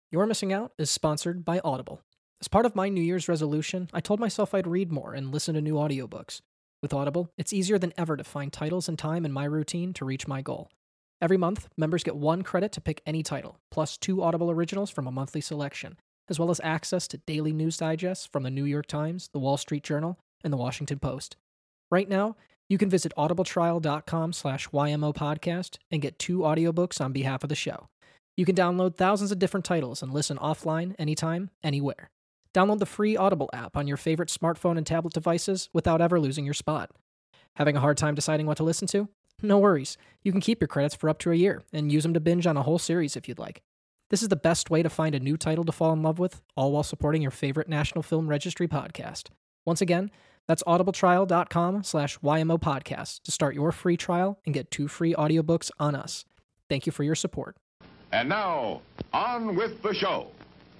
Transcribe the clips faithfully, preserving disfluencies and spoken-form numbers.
You're Missing Out is sponsored by Audible. As part of my New Year's resolution, I told myself I'd read more and listen to new audiobooks. With Audible, it's easier than ever to find titles and time in my routine to reach my goal. Every month, members get one credit to pick any title, plus two Audible originals from a monthly selection, as well as access to daily news digests from the New York Times, the Wall Street Journal, and the Washington Post. Right now, you can visit audibletrial.com slash YMO podcast and get two audiobooks on behalf of the show. You can download thousands of different titles and listen offline, anytime, anywhere. Download the free Audible app on your favorite smartphone and tablet devices without ever losing your spot. Having a hard time deciding what to listen to? No worries. You can keep your credits for up to a year and use them to binge on a whole series if you'd like. This is the best way to find a new title to fall in love with, all while supporting your favorite National Film Registry podcast. Once again, that's audibletrial.com slash YMO podcast to start your free trial and get two free audiobooks on us. Thank you for your support. And now, on with the show.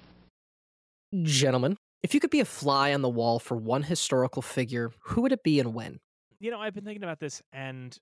Gentlemen, if you could be a fly on the wall for one historical figure, who would it be and when? You know, I've been thinking about this, and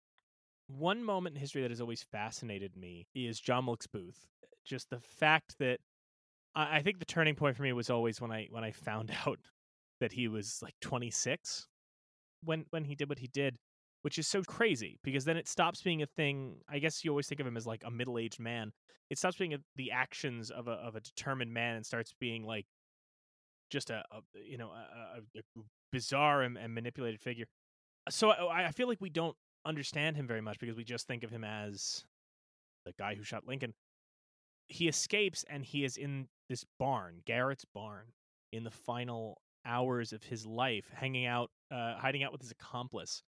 one moment in history that has always fascinated me is John Wilkes Booth. Just the fact that I I think the turning point for me was always when I when I found out that he was like twenty-six when when he did what he did, which is so crazy because then it stops being a thing. I guess you always think of him as like a middle-aged man. It stops being a, the actions of a of a determined man and starts being like just a, a you know a, a, a bizarre and, and manipulated figure. So I, I feel like we don't understand him very much because we just think of him as the guy who shot Lincoln. He escapes and he is in this barn, Garrett's barn, in the final hours of his life, hanging out, uh, hiding out with his accomplice.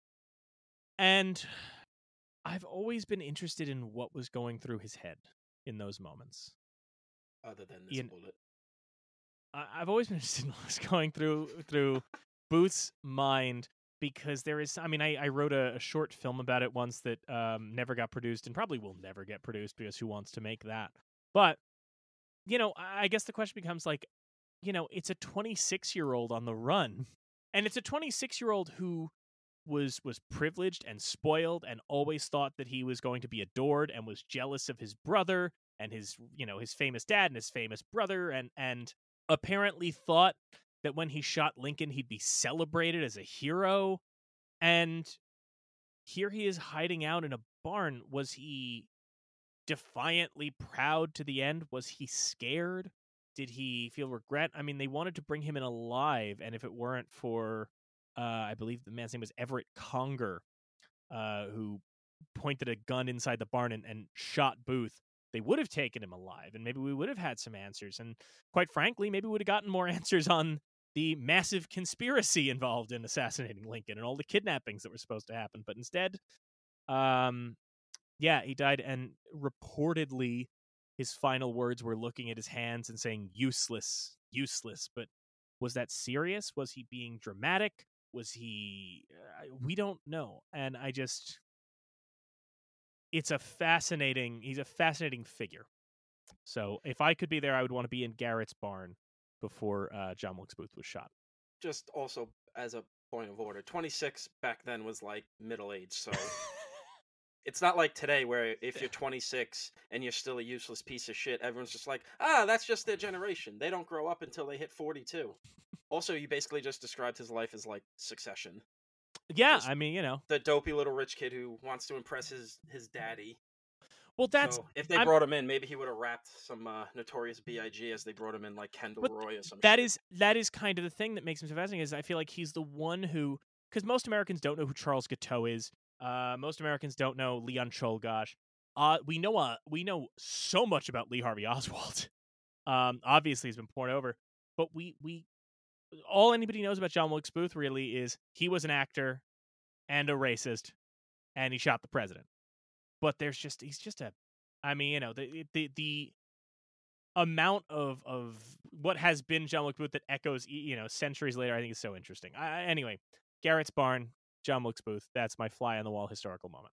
And I've always been interested in what was going through his head in those moments. Other than this Ian, bullet. I- I've always been interested in what was going through through Booth's mind because there is, I mean, I, I wrote a, a short film about it once that um, never got produced and probably will never get produced because who wants to make that? But, you know, I I guess the question becomes like, you know, it's a twenty-six-year-old on the run. And it's a twenty-six-year-old who was was privileged and spoiled and always thought that he was going to be adored and was jealous of his brother and his, you know, his famous dad and his famous brother and and apparently thought that when he shot Lincoln he'd be celebrated as a hero. And here he is hiding out in a barn. Was he defiantly proud to the end? Was he scared? Did he feel regret? I mean, they wanted to bring him in alive, and if it weren't for, uh, I believe the man's name was Everett Conger, uh, who pointed a gun inside the barn and, and shot Booth, they would have taken him alive, and maybe we would have had some answers. And quite frankly, maybe we would have gotten more answers on the massive conspiracy involved in assassinating Lincoln and all the kidnappings that were supposed to happen. But instead, um, yeah, he died, and reportedly his final words were looking at his hands and saying, useless, useless. But was that serious? Was he being dramatic? Was he... Uh, we don't know. And I just... It's a fascinating... He's a fascinating figure. So if I could be there, I would want to be in Garrett's barn before uh, John Wilkes Booth was shot. Just also as a point of order, twenty-six back then was like middle age, so it's not like today where if you're twenty-six and you're still a useless piece of shit, everyone's just like, ah, that's just their generation. They don't grow up until they hit forty-two. Also, you basically just described his life as like Succession. Yeah, Just I mean, you know. the dopey little rich kid who wants to impress his, his daddy. Well, that's... So if they I'm- brought him in, maybe he would have rapped some uh, Notorious B I G as they brought him in, like Kendall But Roy or something. That is that is kind of the thing that makes him so fascinating. Is I feel like he's the one who, because most Americans don't know who Charles Guiteau is. Uh, most Americans don't know Leon Czolgosz. Uh, we know uh, we know so much about Lee Harvey Oswald. Um, obviously, he's been poured over, but we we all anybody knows about John Wilkes Booth really is he was an actor and a racist, and he shot the president. But there's just he's just a, I mean, you know, the the the amount of of what has been John Wilkes Booth that echoes, you know, centuries later, I think is so interesting. I, anyway, Garrett's barn, John Wilkes Booth. That's my fly on the wall historical moment.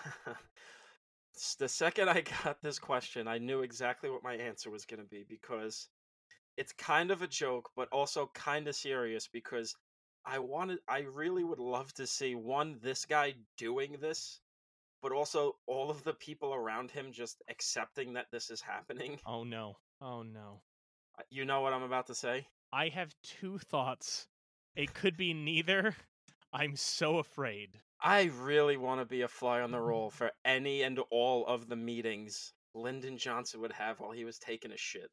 The second I got this question, I knew exactly what my answer was going to be because it's kind of a joke, but also kind of serious because I wanted, I really would love to see one, this guy doing this, but also all of the people around him just accepting that this is happening. Oh no. Oh no. You know what I'm about to say? I have two thoughts. It could be neither. I'm so afraid. I really want to be a fly on the roll for any and all of the meetings Lyndon Johnson would have while he was taking a shit.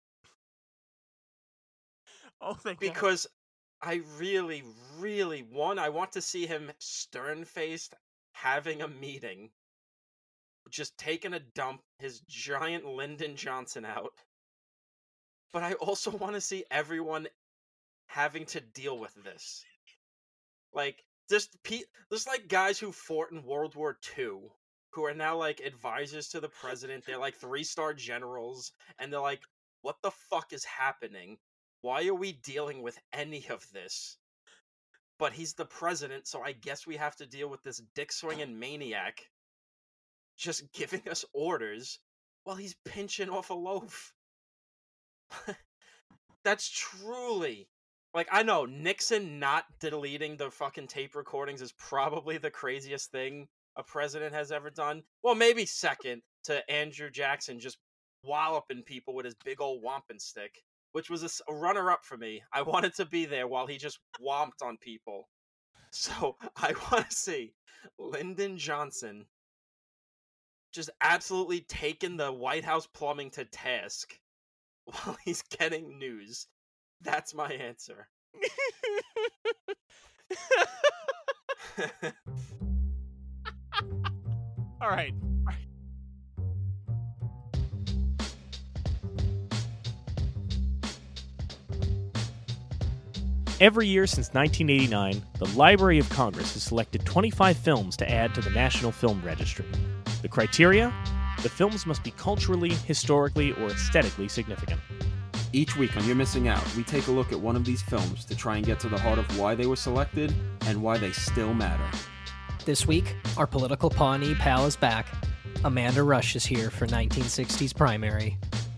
Oh, thank God. Because I really, really, one, I want to see him stern-faced having a meeting, just taking a dump, his giant Lyndon Johnson out. But I also want to see everyone having to deal with this. Like, just pe- there's like guys who fought in World War Two who are now like advisors to the president. They're like three-star generals, and they're like, what the fuck is happening? Why are we dealing with any of this? But he's the president, so I guess we have to deal with this dick-swinging maniac just giving us orders while he's pinching off a loaf. That's truly... Like, I know, Nixon not deleting the fucking tape recordings is probably the craziest thing a president has ever done. Well, maybe second to Andrew Jackson just walloping people with his big old wampin stick, which was a, a runner-up for me. I wanted to be there while he just whomped on people. So, I want to see Lyndon Johnson just absolutely taking the White House plumbing to task while he's getting news. That's my answer. All right. Every year since nineteen eighty-nine, the Library of Congress has selected twenty-five films to add to the National Film Registry. The criteria? The films must be culturally, historically, or aesthetically significant. Each week on You're Missing Out, we take a look at one of these films to try and get to the heart of why they were selected and why they still matter. This week, our political Pawnee pal is back. Amanda Rush is here for nineteen sixties primary.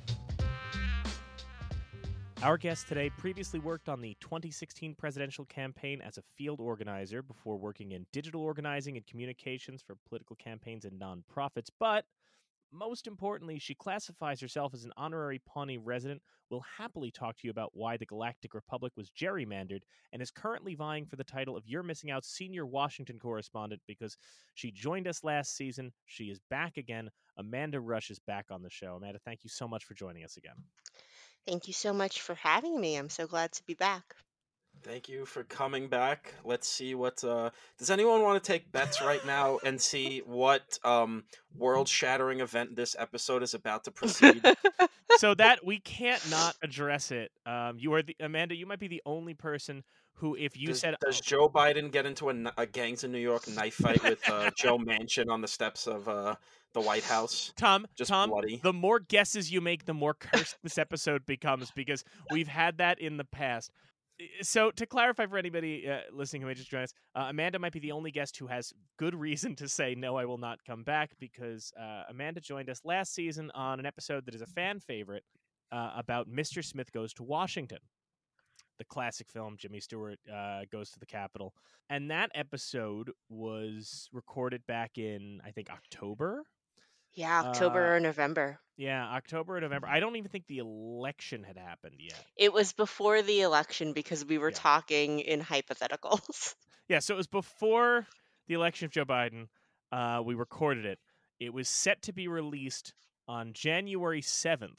Our guest today previously worked on the twenty sixteen presidential campaign as a field organizer before working in digital organizing and communications for political campaigns and nonprofits, but most importantly, she classifies herself as an honorary Pawnee resident, will happily talk to you about why the Galactic Republic was gerrymandered, and is currently vying for the title of You're Missing Out Senior Washington Correspondent because she joined us last season. She is back again. Amanda Rush is back on the show. Amanda, thank you so much for joining us again. Thank you so much for having me. I'm so glad to be back. Thank you for coming back. Let's see what... Uh, does anyone want to take bets right now and see what um, world-shattering event this episode is about to proceed? So that we can't not address it. Um, you are the Amanda. You might be the only person who, if you does, said, does Joe Biden get into a, a gangs in New York knife fight with uh, Joe Manchin on the steps of uh, the White House? Tom, Just Tom, bloody. The more guesses you make, the more cursed this episode becomes because we've had that in the past. So to clarify for anybody uh, listening who may just join us, uh, Amanda might be the only guest who has good reason to say, no, I will not come back, because uh, Amanda joined us last season on an episode that is a fan favorite uh, about Mister Smith Goes to Washington, the classic film. Jimmy Stewart uh, goes to the Capitol. And that episode was recorded back in, I think, October. Yeah, October Uh, or November. Yeah, October or November. I don't even think the election had happened yet. It was before the election because we were Yeah. talking in hypotheticals. Yeah, so it was before the election of Joe Biden. Uh, we recorded it. It was set to be released on January seventh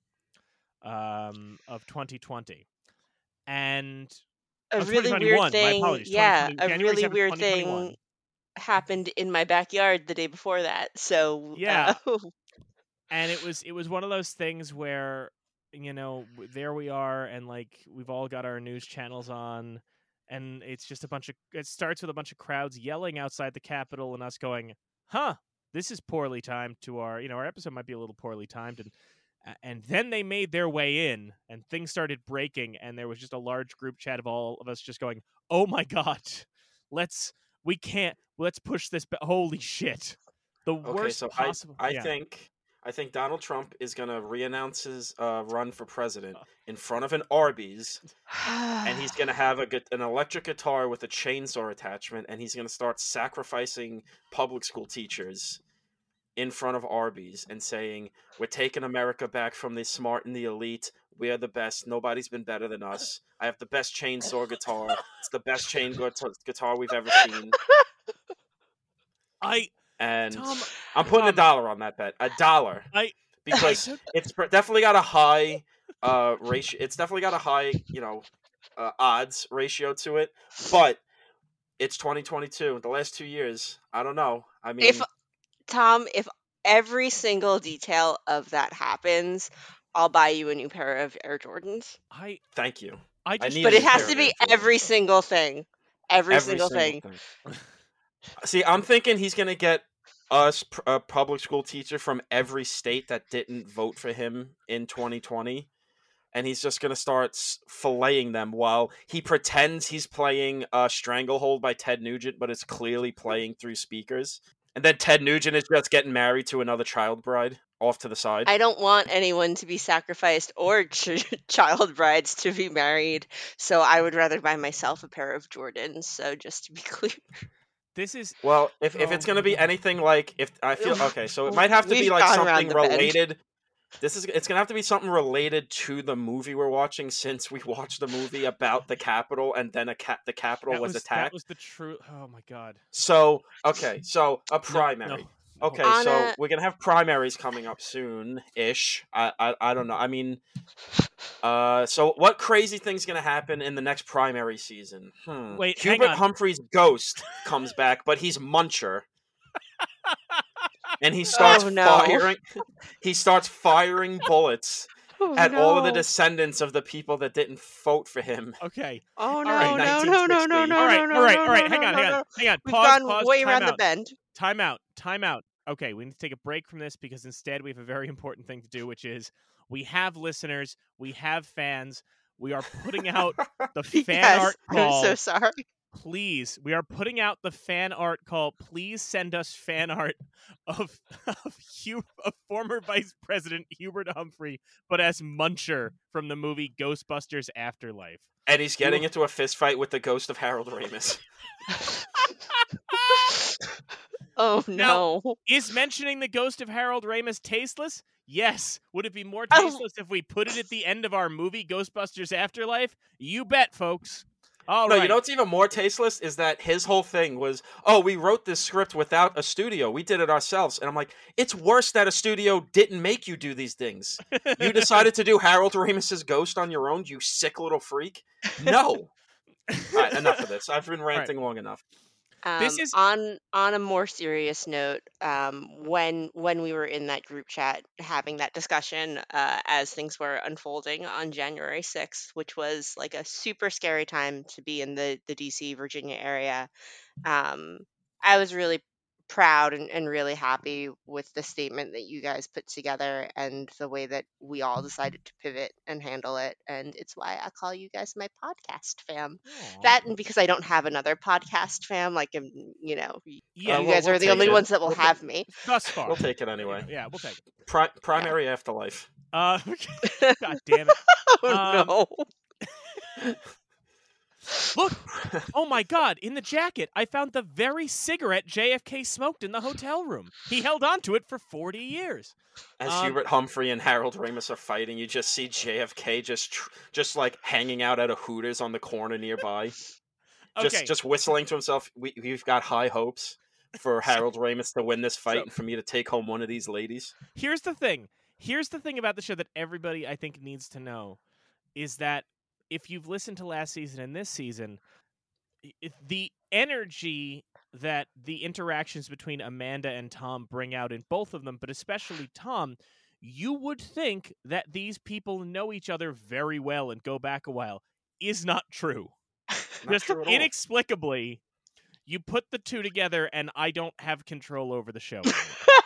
um, of twenty twenty. And A of really twenty twenty-one, weird thing, my apologies. yeah, twenty twenty, a January really seventh, weird twenty twenty-one. thing happened in my backyard the day before that. So Yeah. uh, And it was it was one of those things where, you know, w- there we are, and like we've all got our news channels on, and it's just a bunch of it starts with a bunch of crowds yelling outside the Capitol and us going, huh, this is poorly timed to our, you know, our episode might be a little poorly timed, and a- and then they made their way in and things started breaking, and there was just a large group chat of all of us just going, oh my god, let's we can't let's push this ba- holy shit, the Okay, worst so possible. I, I yeah. think I think Donald Trump is gonna re-announce his uh, run for president in front of an Arby's, and he's gonna have a gu- an electric guitar with a chainsaw attachment, and he's gonna start sacrificing public school teachers in front of Arby's and saying, "We're taking America back from the smart and the elite. We are the best. Nobody's been better than us. I have the best chainsaw guitar. It's the best chain guitar guitar we've ever seen." I And Tom, I'm putting Tom, a dollar on that bet. A dollar. I Because I took- it's pr- definitely got a high uh ratio. It's definitely got a high, you know, uh, odds ratio to it. But it's twenty twenty-two. The last two years, I don't know. I mean, If Tom, if every single detail of that happens, I'll buy you a new pair of Air Jordans. I thank you. I I just need But a it new has pair to of be Air Jordans. every single thing. Every, Every single, thing. thing. See, I'm thinking he's gonna get us pr- a public school teacher from every state that didn't vote for him in twenty twenty, and he's just gonna start s- filleting them while he pretends he's playing uh, "Stranglehold" by Ted Nugent, but it's clearly playing through speakers. And then Ted Nugent is just getting married to another child bride off to the side. I don't want anyone to be sacrificed or ch- child brides to be married, so I would rather buy myself a pair of Jordans. So just to be clear, this is Well, if, if Oh it's gonna my be God. anything like if I feel okay, so it might have to be We've like gone around something the bend. related. This is it's gonna have to be something related to the movie we're watching, since we watched the movie about the Capitol and then a cap the Capitol that was, was attacked. that was the true. Oh my god. So okay, so a No, primary. no. Okay, On so a- we're gonna have primaries coming up soon ish. I, I I don't know. I mean, uh, so what crazy thing's gonna happen in the next primary season? Hmm. Wait, hang Hubert on. Humphrey's ghost comes back, but he's Muncher, and he starts Oh, no. firing. He starts firing bullets Oh, at all of the no. descendants of the people that didn't vote for him. Okay. Oh no, right, no, no, no, no, no, All right. no, All right. no, All right. no, Hang on. no, Hang on. no. Hang on. We've Pause. gone Pause. way time around the out. bend. Time out. Time out. Okay, we need to take a break from this because instead we have a very important thing to do, which is we have listeners, we have fans, we are putting out the fan Yes, art I'm call. so sorry. Please, we are putting out the fan art call. Please send us fan art of of, Hugh, of former Vice President Hubert Humphrey, but as Muncher from the movie Ghostbusters Afterlife. And he's getting into a fist fight with the ghost of Harold Ramis. Oh Now- no. Is mentioning the ghost of Harold Ramis tasteless? Yes. Would it be more Oh. tasteless if we put it at the end of our movie Ghostbusters Afterlife? You bet, folks. All no, right. you know what's even more tasteless is that his whole thing was, oh, we wrote this script without a studio. We did it ourselves. And I'm like, it's worse that a studio didn't make you do these things. You decided to do Harold Ramis's ghost on your own, you sick little freak? No. All right, enough of this. I've been ranting long enough. Um, This is- on on a more serious note. Um, when when we were in that group chat having that discussion uh, as things were unfolding on January sixth, which was like a super scary time to be in the the D C Virginia area, um, I was really proud and, and really happy with the statement that you guys put together and the way that we all decided to pivot and handle it. And it's why I call you guys my podcast fam. Aw. That and because I don't have another podcast fam, like um, you know, y- Yeah, Uh, you well, guys we'll are the take only it. ones that will We'll have take- me. thus far. We'll take it anyway. Yeah, we'll take it. Pri- primary afterlife. Uh, God damn it. Oh Um, no. Look, oh my God, in the jacket, I found the very cigarette J F K smoked in the hotel room. He held on to it for forty years. As Um, Hubert Humphrey and Harold Ramis are fighting, you just see J F K just tr- just like hanging out at a Hooters on the corner nearby. Just Okay. just whistling to himself. We, we've got high hopes for Harold Ramis to win this fight So- and for me to take home one of these ladies. Here's the thing. Here's the thing about the show that everybody I think needs to know is that if you've listened to last season and this season, i- the energy that the interactions between Amanda and Tom bring out in both of them, but especially Tom, you would think that these people know each other very well and go back a while. Is not true. Not Just true at all. inexplicably, you put the two together, and I don't have control over the show. anymore.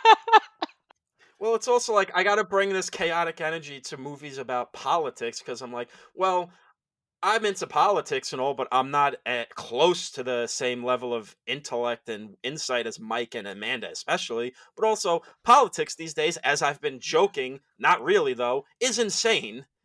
Well, it's also like I got to bring this chaotic energy to movies about politics because I'm like, well, I'm into politics and all, but I'm not at close to the same level of intellect and insight as Mike and Amanda, especially. But also, politics these days, as I've been joking, not really though, is insane.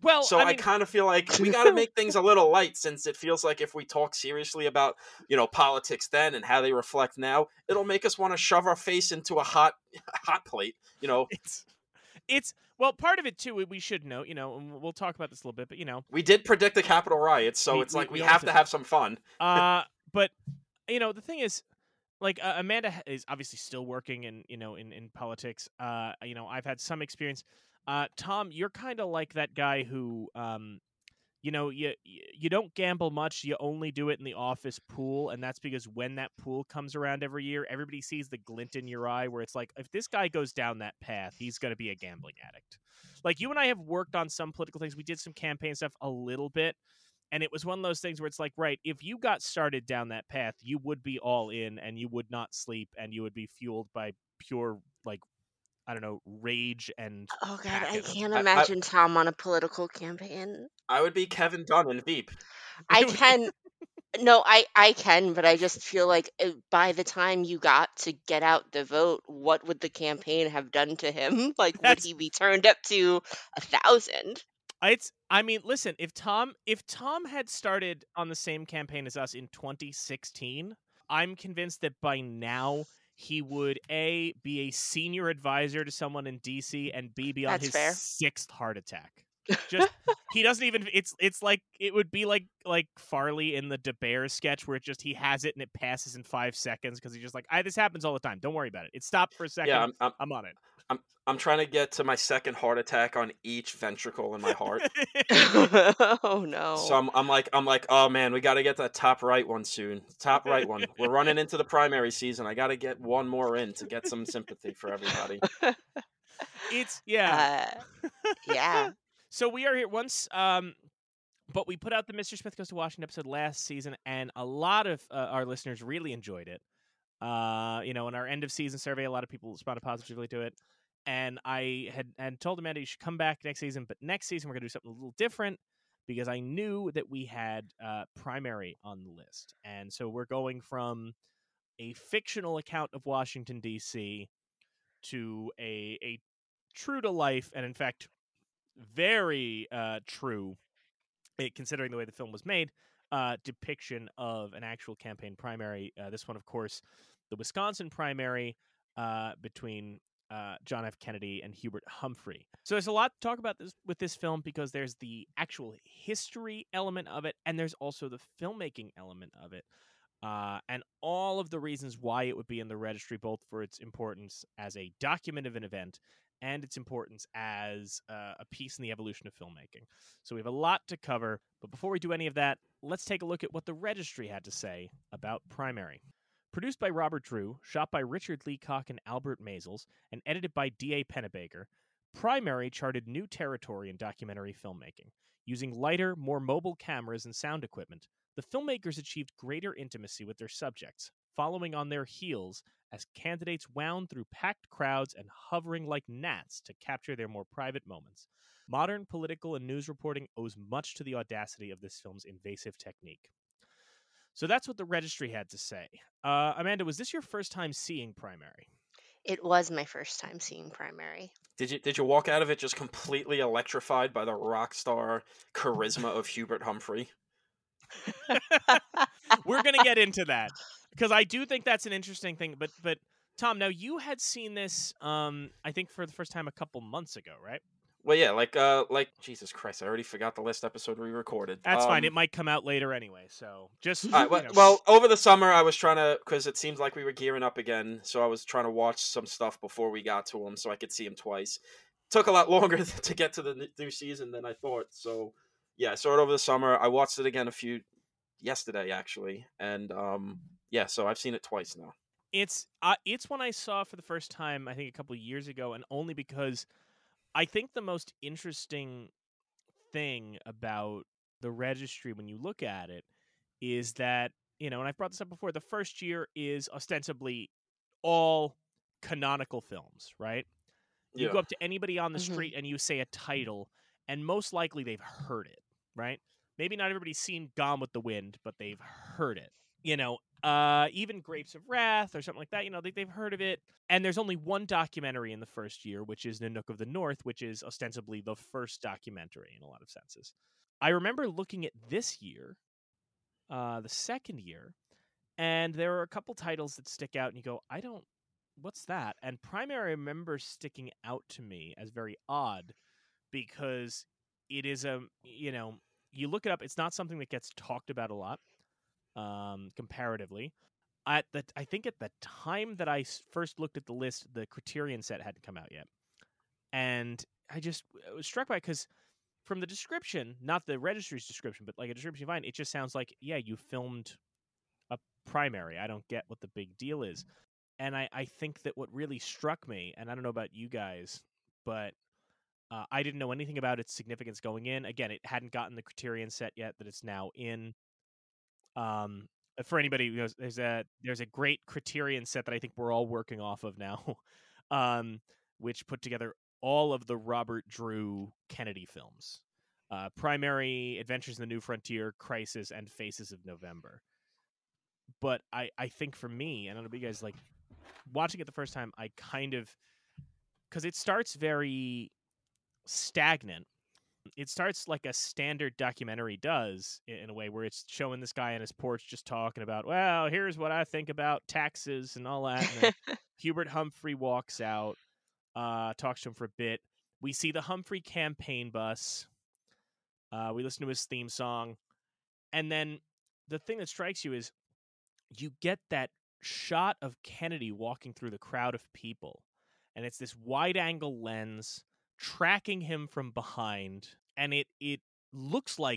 Well, So I I, mean, kind of feel like we got to make things a little light, since it feels like if we talk seriously about, you know, politics then and how they reflect now, it'll make us want to shove our face into a hot hot plate. You know, it's it's well, part of it too. We we should note, you know, and we'll- we'll talk about this a little bit, but you know, we did predict the Capitol riots, so we it's we, like we we almost have did to that. have some fun. Uh, but you know, the thing is, like uh, Amanda ha- is obviously still working in you know in in politics. Uh, you know, I've had some experience. Uh, Tom, you're kind of like that guy who, um, you know, you you don't gamble much. You only do it in the office pool, and that's because when that pool comes around every year, everybody sees the glint in your eye, where it's like, if this guy goes down that path, he's going to be a gambling addict. Like you and I have worked on some political things. We did some campaign stuff a little bit. And it was one of those things where it's like, right, if you got started down that path, you would be all in and you would not sleep and you would be fueled by pure, like, I don't know, rage and Oh God, I passion. can't I, I imagine Tom on a political campaign. I would be Kevin Dunn in Veep. I can no, I I can, but I just feel like uh, by the time you got to get out the vote, what would the campaign have done to him? Like, would That's he be turned up to a thousand? it's I mean, listen, if Tom if Tom had started on the same campaign as us in twenty sixteen, I'm convinced that by now he would A, be a senior advisor to someone in D C, and B, be on That's his fair. sixth heart attack. Just he doesn't even it's it's like it would be like like Farley in the DeBear sketch where it just he has it and it passes in five seconds because he's just like, I this happens all the time. Don't worry about it. It stopped for a second. Yeah, I'm, I'm I'm on it. I'm I'm trying to get to my second heart attack on each ventricle in my heart. Oh So no. I'm I'm like I'm like, oh man, we got to get that top right one soon. Top right one. We're running into the primary season. I got to get one more in to get some sympathy for everybody. It's yeah. Uh, yeah. So we are here once um but we put out the Mister Smith Goes to Washington episode last season, and a lot of uh, our listeners really enjoyed it. Uh, you know, in our end of season survey, a lot of people responded positively to it. And I had, had told Amanda you should come back next season, but next season we're going to do something a little different because I knew that we had uh, primary on the list. And so we're going from a fictional account of Washington, D C to a, a true to life, and in fact, very uh, true, it, considering the way the film was made, uh, depiction of an actual campaign primary. Uh, this one, of course, the Wisconsin primary uh, between uh, John F. Kennedy and Hubert Humphrey. So there's a lot to talk about this with this film because there's the actual history element of it, and there's also the filmmaking element of it. Uh, and all of the reasons why it would be in the registry, both for its importance as a document of an event and its importance as uh, a piece in the evolution of filmmaking. So we have a lot to cover, but before we do any of that, let's take a look at what the registry had to say about Primary. Produced by Robert Drew, shot by Richard Leacock and Albert Maisels, and edited by D A Pennebaker, Primary charted new territory in documentary filmmaking. Using lighter, more mobile cameras and sound equipment, the filmmakers achieved greater intimacy with their subjects, following on their heels as candidates wound through packed crowds and hovering like gnats to capture their more private moments. Modern political and news reporting owes much to the audacity of this film's invasive technique. So that's what the registry had to say. Uh, Amanda, was this your first time seeing Primary? It was my first time seeing Primary. Did you did you walk out of it just completely electrified by the rock star charisma of Hubert Humphrey? We're going to get into that because I do think that's an interesting thing. But but Tom, now you had seen this, um, I think, for the first time a couple months ago, right? Well, yeah, like uh, like Jesus Christ, I already forgot the last episode we recorded. That's um, fine. It might come out later anyway. So just All right, well, you know. well, over the summer I was trying to, because it seems like we were gearing up again, so I was trying to watch some stuff before we got to him so I could see him twice. Took a lot longer to get to the new season than I thought, so yeah, I saw it over the summer. I watched it again a few yesterday actually, and um, yeah, so I've seen it twice now. It's uh, it's one I saw for the first time, I think, a couple of years ago, and only because I think the most interesting thing about the registry when you look at it is that, you know, and I've brought this up before, the first year is ostensibly all canonical films, right? You Yeah. go up to anybody on the Mhm. street and you say a title, and most likely they've heard it, right? Maybe not everybody's seen Gone with the Wind, but they've heard it. You know, uh, even Grapes of Wrath or something like that. You know, they, they've heard of it. And there's only one documentary in the first year, which is Nanook of the North, which is ostensibly the first documentary in a lot of senses. I remember looking at this year, uh, the second year, and there are a couple titles that stick out, and you go, I don't, what's that? And Primary, I remember sticking out to me as very odd because it is a, you know, you look it up, it's not something that gets talked about a lot, um, comparatively. At the, I think at the time that I s- first looked at the list, the Criterion set hadn't come out yet. And I just I was struck by it because from the description, not the registry's description, but like a description you find, it just sounds like, yeah, you filmed a Primary. I don't get what the big deal is. And I, I think that what really struck me, and I don't know about you guys, but uh, I didn't know anything about its significance going in. Again, it hadn't gotten the Criterion set yet that it's now in. Um, for anybody who knows, there's a there's a great Criterion set that I think we're all working off of now, um, which put together all of the Robert Drew Kennedy films: uh, Primary, Adventures in the New Frontier, Crisis, and Faces of November. But I I think for me, and I don't know about you guys, like watching it the first time, I kind of because it starts very stagnant. It starts like a standard documentary does in a way where it's showing this guy on his porch just talking about, well, here's what I think about taxes and all that. And then Hubert Humphrey walks out, uh, talks to him for a bit. We see the Humphrey campaign bus. Uh, we listen to his theme song. And then the thing that strikes you is you get that shot of Kennedy walking through the crowd of people. And it's this wide angle lens tracking him from behind, and it it looks like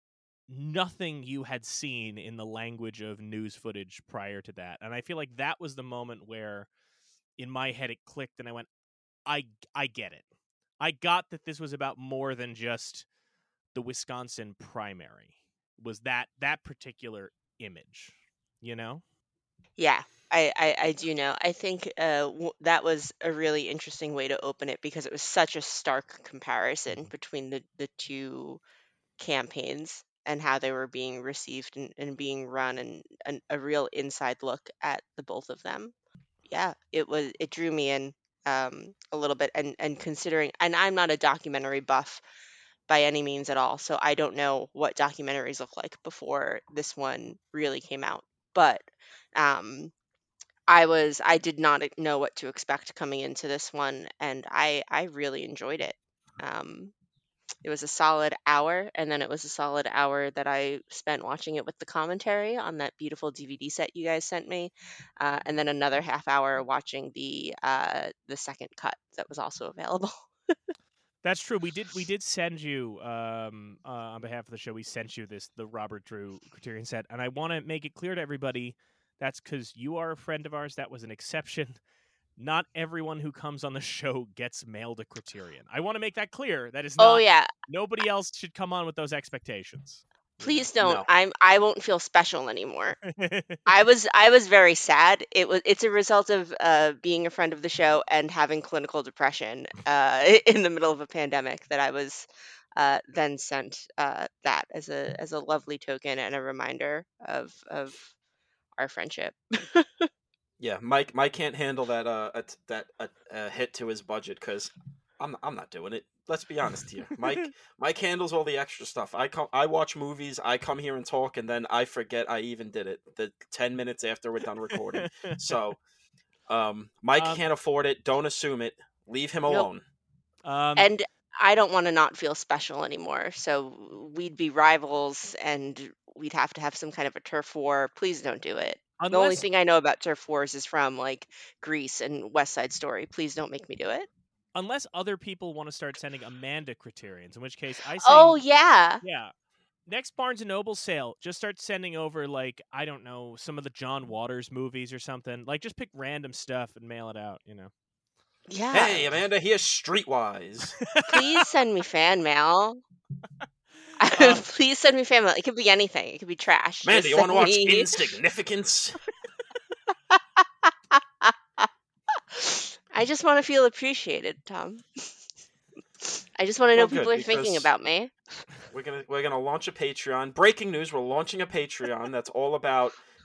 nothing you had seen in the language of news footage prior to that. And I feel like that was the moment where in my head it clicked and I went, I I get it. I got that this was about more than just the Wisconsin primary. Was that that particular image, you know? Yeah, I, I, I do know. I think uh, w- that was a really interesting way to open it because it was such a stark comparison between the, the two campaigns and how they were being received and, and being run, and, and a real inside look at the both of them. Yeah, it was it drew me in um, a little bit, and and considering, and I'm not a documentary buff by any means at all, so I don't know what documentaries look like before this one really came out, but um I was I did not know what to expect coming into this one, and I I really enjoyed it. Um, it was a solid hour, and then it was a solid hour that I spent watching it with the commentary on that beautiful D V D set you guys sent me, uh, and then another half hour watching the uh, the second cut that was also available. That's true. We did we did send you um, uh, on behalf of the show. We sent you this the Robert Drew Criterion set, and I want to make it clear to everybody that's because you are a friend of ours. That was an exception. Not everyone who comes on the show gets mailed a Criterion. I want to make that clear. That is Oh not. yeah, Nobody else should come on with those expectations. you know? please don't. No. I'm I won't feel special anymore. I was I was very sad. It was it's a result of uh, being a friend of the show and having clinical depression uh, in the middle of a pandemic that I was uh, then sent uh, that as a as a lovely token and a reminder of of our friendship. Yeah, Mike Mike can't handle that uh a, that uh, uh, hit to his budget because I'm I'm not doing it. Let's be honest here. Mike Mike handles all the extra stuff. I come I watch movies. I come here and talk, and then I forget I even did it. The ten minutes after we're done recording. So, um, Mike Um, can't afford it. Don't assume it. Leave him Nope. alone. um, And I don't want to not feel special anymore. So we'd be rivals and we'd have to have some kind of a turf war. Please don't do it. The only unless thing I know about turf wars is from like Grease and West Side Story. Please don't make me do it. unless other people want to start sending Amanda Criterions, in which case I say, Oh yeah. yeah. Next Barnes and Noble sale, just start sending over like I don't know some of the John Waters movies or something. Like just pick random stuff and mail it out. You know. Yeah. Hey, Amanda, here's Streetwise. Please send me fan mail. Uh, Please send me fan mail. It could be anything. It could be trash. Amanda, Just you want to send watch me- Insignificance? I just want to feel appreciated, Tom. I just want to know Well, good, people are thinking because- about me. We're gonna we're gonna launch a Patreon. Breaking news: we're launching a Patreon that's all about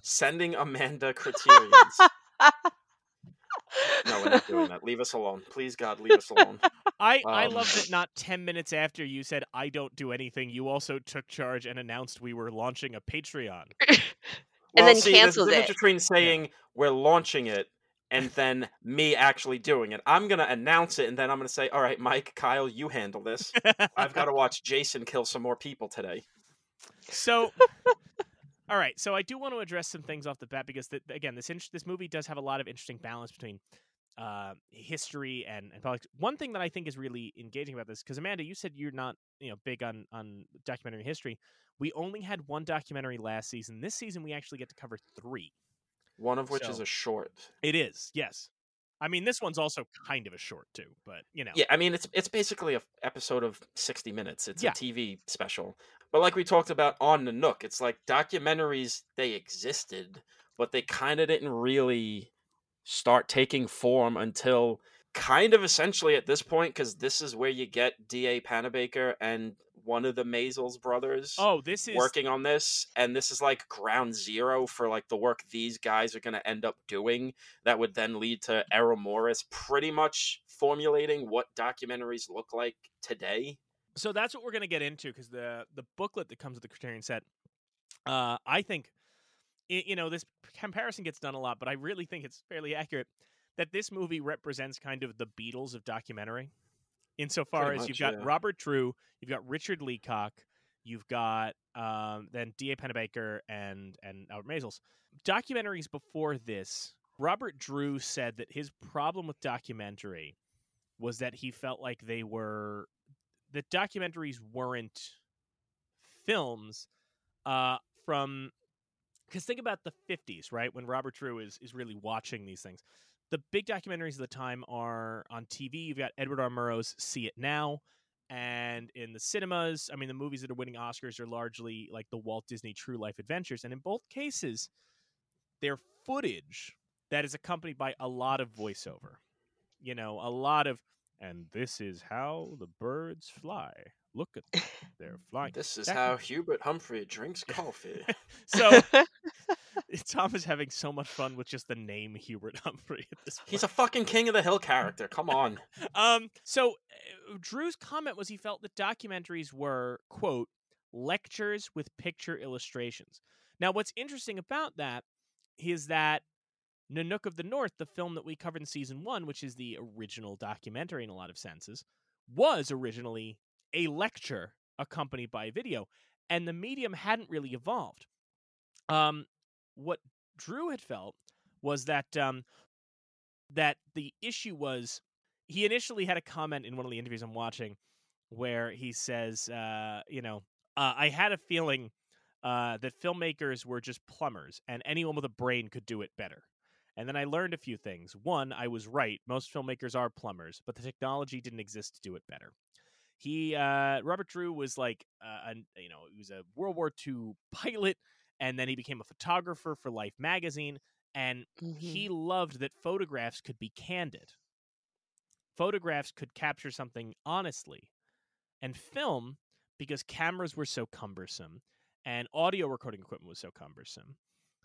sending Amanda criterions. No, we're not doing that. Leave us alone. Please, God, leave us alone. I, I Um, love that not ten minutes after you said, I don't do anything, you also took charge and announced we were launching a Patreon. Well, then see, there's a canceled difference it. between saying we're launching it and then me actually doing it. I'm going to announce it, and then I'm going to say, all right, Mike, Kyle, you handle this. I've got to watch Jason kill some more people today. So, all right. So I do want to address some things off the bat because, the, again, this in- this movie does have a lot of interesting balance between uh, history and, and politics. One thing that I think is really engaging about this, because Amanda, you said you're not you know big on on documentary history. We only had one documentary last season. This season, we actually get to cover three. One of which So- is a short. It is, yes. I mean, this one's also kind of a short too, but you know. Yeah, I mean, it's it's basically an episode of sixty minutes. It's Yeah. a T V special. But like we talked about on the Nook, it's like documentaries, they existed, but they kind of didn't really start taking form until kind of essentially at this point, because this is where you get D A Panabaker and one of the Maisels brothers Oh, this is working on this, and this is like ground zero for like the work these guys are going to end up doing that would then lead to Errol Morris pretty much formulating what documentaries look like today. so that's what we're going to get into because the the booklet that comes with the Criterion set, uh, I think, i- you know, this comparison gets done a lot, but I really think it's fairly accurate that this movie represents kind of the Beatles of documentary, insofar Pretty as much, you've got yeah. Robert Drew, you've got Richard Leacock, you've got um, then D A Panabaker and and Albert Maysles. Documentaries before this, Robert Drew said that his problem with documentary was that he felt like they were that documentaries weren't films uh, from because think about the fifties, right? When Robert Drew is is really watching these things. The big documentaries of the time are on T V. You've got Edward R. Murrow's See It Now. And in the cinemas, I mean, the movies that are winning Oscars are largely like the Walt Disney True Life Adventures. And in both cases, they're footage that is accompanied by a lot of voiceover. You know, a lot of, and this is how the birds fly. Look at them. They're flying. This is That- how Hubert Humphrey drinks coffee. So Tom is having so much fun with just the name Hubert Humphrey at this point. He's a fucking King of the Hill character. Come on. Um, so uh, Drew's comment was he felt that documentaries were, quote, lectures with picture illustrations. Now, what's interesting about that is that Nanook of the North, the film that we covered in season one, which is the original documentary in a lot of senses, was originally a lecture accompanied by video, and the medium hadn't really evolved. Um, what Drew had felt was that um, that the issue was he initially had a comment in one of the interviews I'm watching where he says, uh, you know, uh, I had a feeling uh, that filmmakers were just plumbers and anyone with a brain could do it better. And then I learned a few things. One, I was right. Most filmmakers are plumbers, but the technology didn't exist to do it better. He, uh, Robert Drew was like, uh, an, you know, he was a World War Two pilot, and then he became a photographer for Life magazine, and Mhm. he loved that photographs could be candid. Photographs could capture something honestly, and film, because cameras were so cumbersome and audio recording equipment was so cumbersome,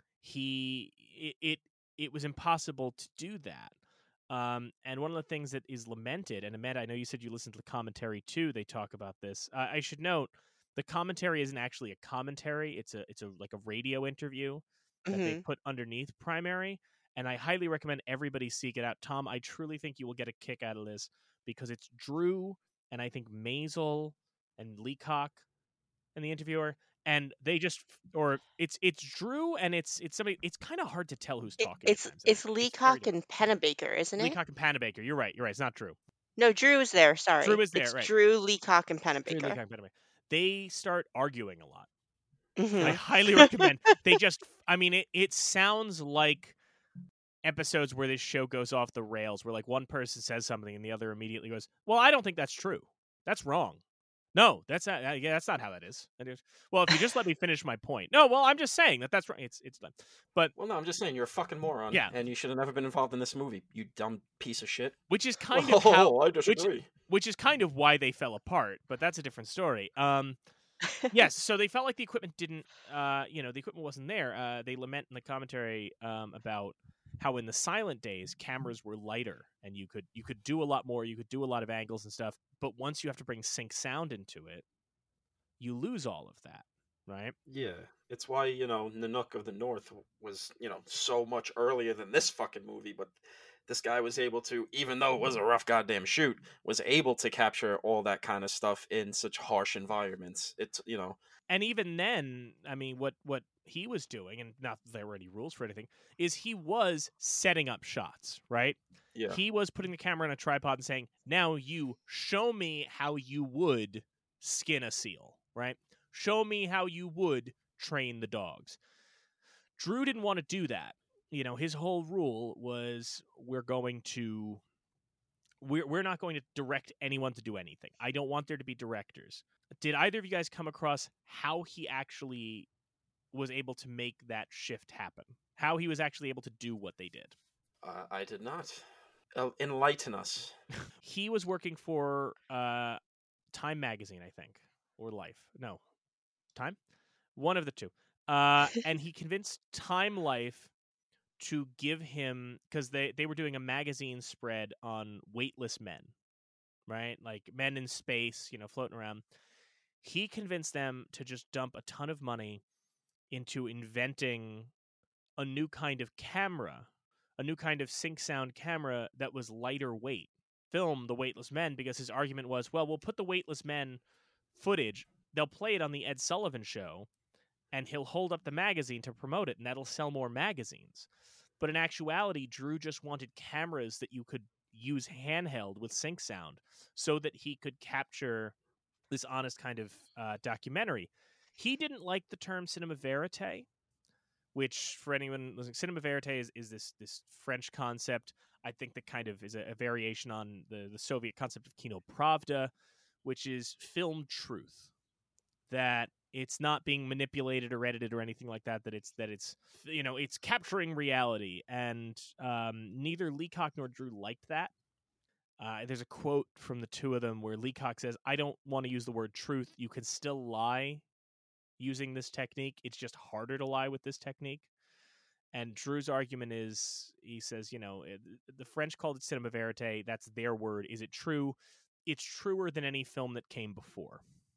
he it it, it was impossible to do that. Um, and one of the things that is lamented, and Amanda, I know you said you listened to the commentary too. They talk about this. Uh, I should note the commentary isn't actually a commentary; it's a it's a like a radio interview that they Mhm. put underneath primary. And I highly recommend everybody seek it out. Tom, I truly think you will get a kick out of this because it's Drew and I think Maisel and Leacock and the interviewer, and they just or it's it's Drew and it's it's somebody. It's kind of hard to tell who's It- talking. at it's times. it's very Leacock difficult. and Pennebaker, isn't it? Leacock and Panabaker. You're right. You're right. It's not Drew. No, Drew is there. Sorry, Drew is there, It's right. Drew, Leacock, and Drew Pennebaker. Leacock and Panabaker. They start arguing a lot. Mhm. I highly recommend. They just. I mean, it it sounds like episodes where this show goes off the rails, where like one person says something and the other immediately goes, "Well, I don't think that's true. That's wrong. No, that's not. Uh, yeah, that's not how that is." And it was, well, if you just let me finish my point. No, well, I'm just saying that that's right. It's it's done. But Well, no, I'm just saying you're a fucking moron. Yeah. And you should have never been involved in this movie, you dumb piece of shit. which is kind of how Oh, I disagree. which is kind of why they fell apart. But that's a different story. Um, Yes, so they felt like the equipment didn't, uh, you know, the equipment wasn't there. Uh, they lament in the commentary um, about how in the silent days cameras were lighter and you could you could do a lot more, you could do a lot of angles and stuff. But once you have to bring sync sound into it, you lose all of that, right? Yeah, it's why, you know, Nanook of the North was, you know, so much earlier than this fucking movie, but this guy was able to, even though it was a rough goddamn shoot, was able to capture all that kind of stuff in such harsh environments. It's, you know, And even then, I mean, what what he was doing, and not that there were any rules for anything, is he was setting up shots, right? yeah. He was putting the camera on a tripod and saying, now you show me how you would skin a seal, right? Show me how you would train the dogs. Drew didn't want to do that. You know, his whole rule was we're going to we're we're not going to direct anyone to do anything. I don't want there to be directors. Did either of you guys come across how he actually was able to make that shift happen? How he was actually able to do what they did? Uh, I did not. Uh, enlighten us. He was working for uh, Time Magazine, I think, or Life. No, Time? One of the two. Uh, and he convinced Time Life to give him, because they, they were doing a magazine spread on weightless men, right? Like men in space, you know, floating around. He convinced them to just dump a ton of money into inventing a new kind of camera, a new kind of sync sound camera that was lighter weight. Film the weightless men, because his argument was, well, we'll put the weightless men footage, they'll play it on the Ed Sullivan Show, and he'll hold up the magazine to promote it, and that'll sell more magazines. But in actuality, Drew just wanted cameras that you could use handheld with sync sound so that he could capture this honest kind of uh, documentary. He didn't like the term cinema verite, which for anyone listening, cinema verite is, is this this French concept. I think that kind of is a, a variation on the, the Soviet concept of kino pravda, which is film truth. That it's not being manipulated or edited or anything like that. That it's that it's you know it's capturing reality, and um, neither Leacock nor Drew liked that. Uh, there's a quote from the two of them where Leacock says, "I don't want to use the word truth. You can still lie using this technique. It's just harder to lie with this technique." And Drew's argument is, he says, you know, the French called it cinema verite. That's their word. Is it true? It's truer than any film that came before.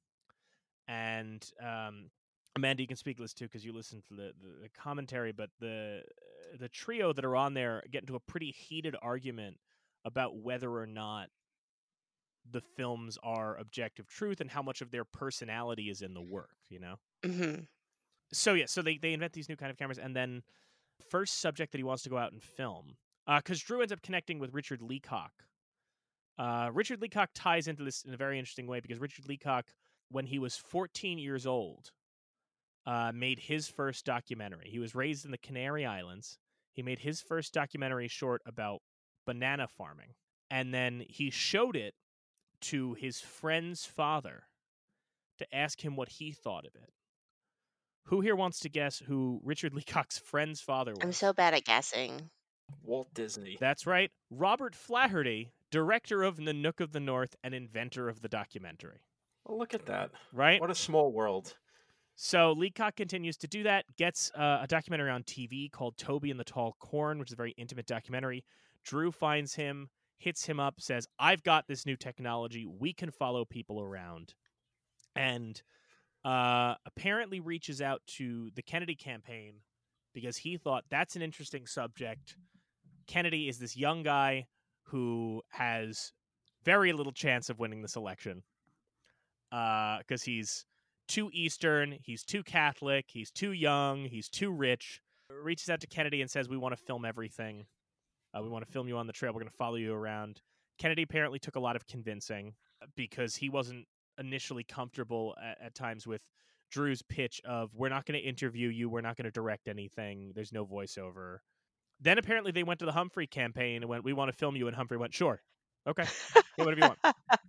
And um, Amanda, you can speak to this too because you listen to the, the, the commentary, but the the trio that are on there get into a pretty heated argument about whether or not the films are objective truth and how much of their personality is in the work, you know? Mm-hmm. So, yeah, so they, they invent these new kind of cameras, and then first subject that he wants to go out and film, because uh, Drew ends up connecting with Richard Leacock. Uh, Richard Leacock ties into this in a very interesting way because Richard Leacock, when he was fourteen years old, uh, made his first documentary. He was raised in the Canary Islands. He made his first documentary short about banana farming. And then he showed it to his friend's father to ask him what he thought of it. Who here wants to guess who Richard Leacock's friend's father was? I'm so bad at guessing. Walt Disney. That's right. Robert Flaherty, director of Nanook of the North and inventor of the documentary. Well, look at that. Right? What a small world. So Leacock continues to do that, gets uh, a documentary on T V called Toby and the Tall Corn, which is a very intimate documentary. Drew finds him, hits him up, says, I've got this new technology. We can follow people around. And uh, apparently reaches out to the Kennedy campaign because he thought that's an interesting subject. Kennedy is this young guy who has very little chance of winning this election because uh, he's too Eastern, he's too Catholic, he's too young, he's too rich. Reaches out to Kennedy and says, we want to film everything. Uh, we want to film you on the trail. We're going to follow you around. Kennedy apparently took a lot of convincing because he wasn't initially comfortable at, at times with Drew's pitch of, we're not going to interview you, we're not going to direct anything, there's no voiceover. Then apparently they went to the Humphrey campaign and went, we want to film you, and Humphrey went, sure, okay, yeah, whatever you want.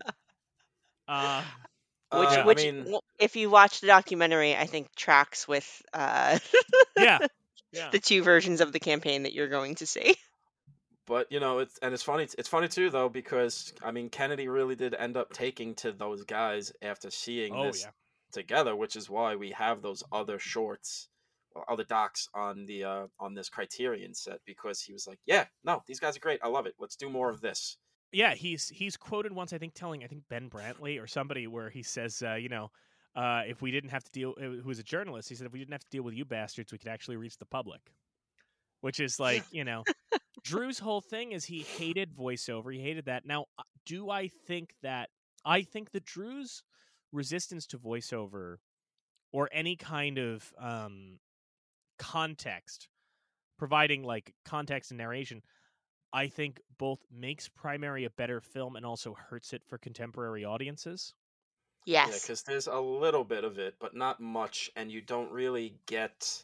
Uh, Which, Uh, I which, mean- w- if you watch the documentary, I think tracks with uh, yeah, yeah. the two versions of the campaign that you're going to see. But you know, it's and it's funny. It's funny too, though, because I mean, Kennedy really did end up taking to those guys after seeing Oh, this yeah. together, which is why we have those other shorts, well, other docs on the uh, on this Criterion set, because he was like, "Yeah, no, these guys are great. I love it. Let's do more of this." Yeah, he's he's quoted once, I think, telling I think Ben Brantley or somebody, where he says, uh, you know, uh, if we didn't have to deal, uh, who was a journalist, he said, if we didn't have to deal with you bastards, we could actually reach the public. Which is like, you know, Drew's whole thing is he hated voiceover. He hated that. Now, uh, do I think that I think that Drew's resistance to voiceover or any kind of um, context, providing like context and narration, I think both makes Primary a better film and also hurts it for contemporary audiences. Yeah, Yes. because there's a little bit of it, but not much, and you don't really get,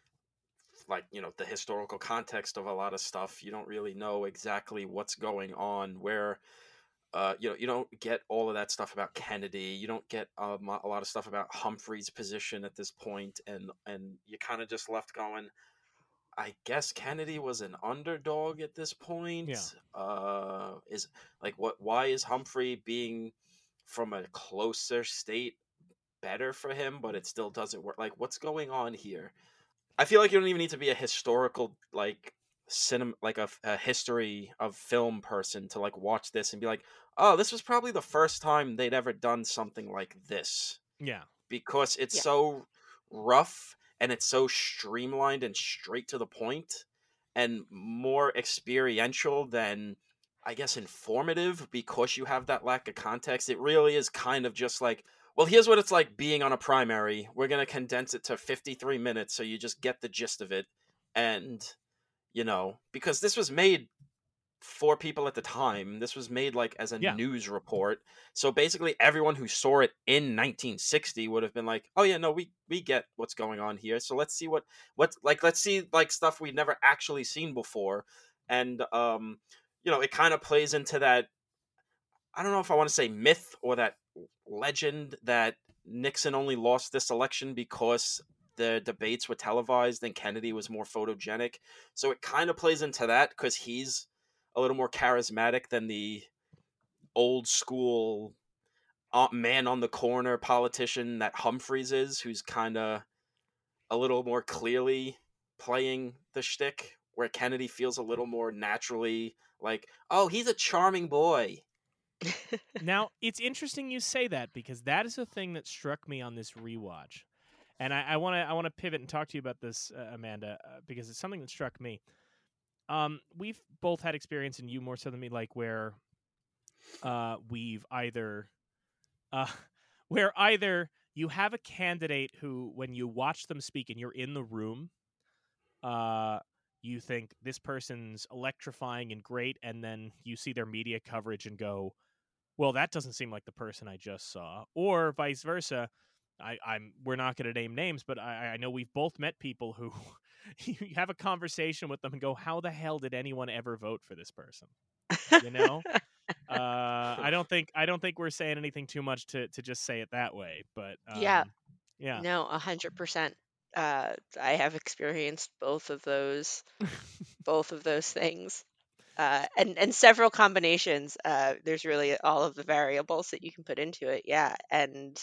like, you know, the historical context of a lot of stuff. You don't really know exactly what's going on, where, uh, you know, you don't get all of that stuff about Kennedy. You don't get um, a lot of stuff about Humphrey's position at this point, and and you kind of just left going, I guess Kennedy was an underdog at this point. Yeah. Uh, is like what? Why is Humphrey being from a closer state better for him, but it still doesn't work? Like, what's going on here? I feel like you don't even need to be a historical, like, cinema, like a, a history of film person to like watch this and be like, oh, this was probably the first time they'd ever done something like this, Yeah. because it's Yeah. so rough and it's so streamlined and straight to the point and more experiential than, I guess, informative, because you have that lack of context. It really is kind of just like, well, here's what it's like being on a primary. We're going to condense it to fifty-three minutes so you just get the gist of it. And, you know, because this was made for people at the time. This was made like as a Yeah. news report. So basically everyone who saw it in nineteen sixty would have been like, "Oh yeah, no, we we get what's going on here. So let's see what what like let's see like stuff we'd never actually seen before." And um you know, it kind of plays into that, I don't know if I want to say myth or that legend, that Nixon only lost this election because the debates were televised and Kennedy was more photogenic. So it kind of plays into that, because he's a little more charismatic than the old school uh, man on the corner politician that Humphreys is, who's kind of a little more clearly playing the shtick, where Kennedy feels a little more naturally like, oh, he's a charming boy. Now, it's interesting you say that, because that is a thing that struck me on this rewatch. And I want to I want to pivot and talk to you about this, uh, Amanda, uh, because it's something that struck me. Um, we've both had experience, and you more so than me, like where uh, we've either uh, where either you have a candidate who, when you watch them speak and you're in the room, uh, you think this person's electrifying and great, and then you see their media coverage and go, well, that doesn't seem like the person I just saw. Or vice versa. I, I'm we're not going to name names, but I, I know we've both met people who you have a conversation with them and go, how the hell did anyone ever vote for this person? You know? uh, I don't think I don't think we're saying anything too much to, to just say it that way. But um, Yeah. yeah. No, a hundred percent. Uh, I have experienced both of those, both of those things, uh, and and several combinations. Uh, there's really all of the variables that you can put into it. Yeah, and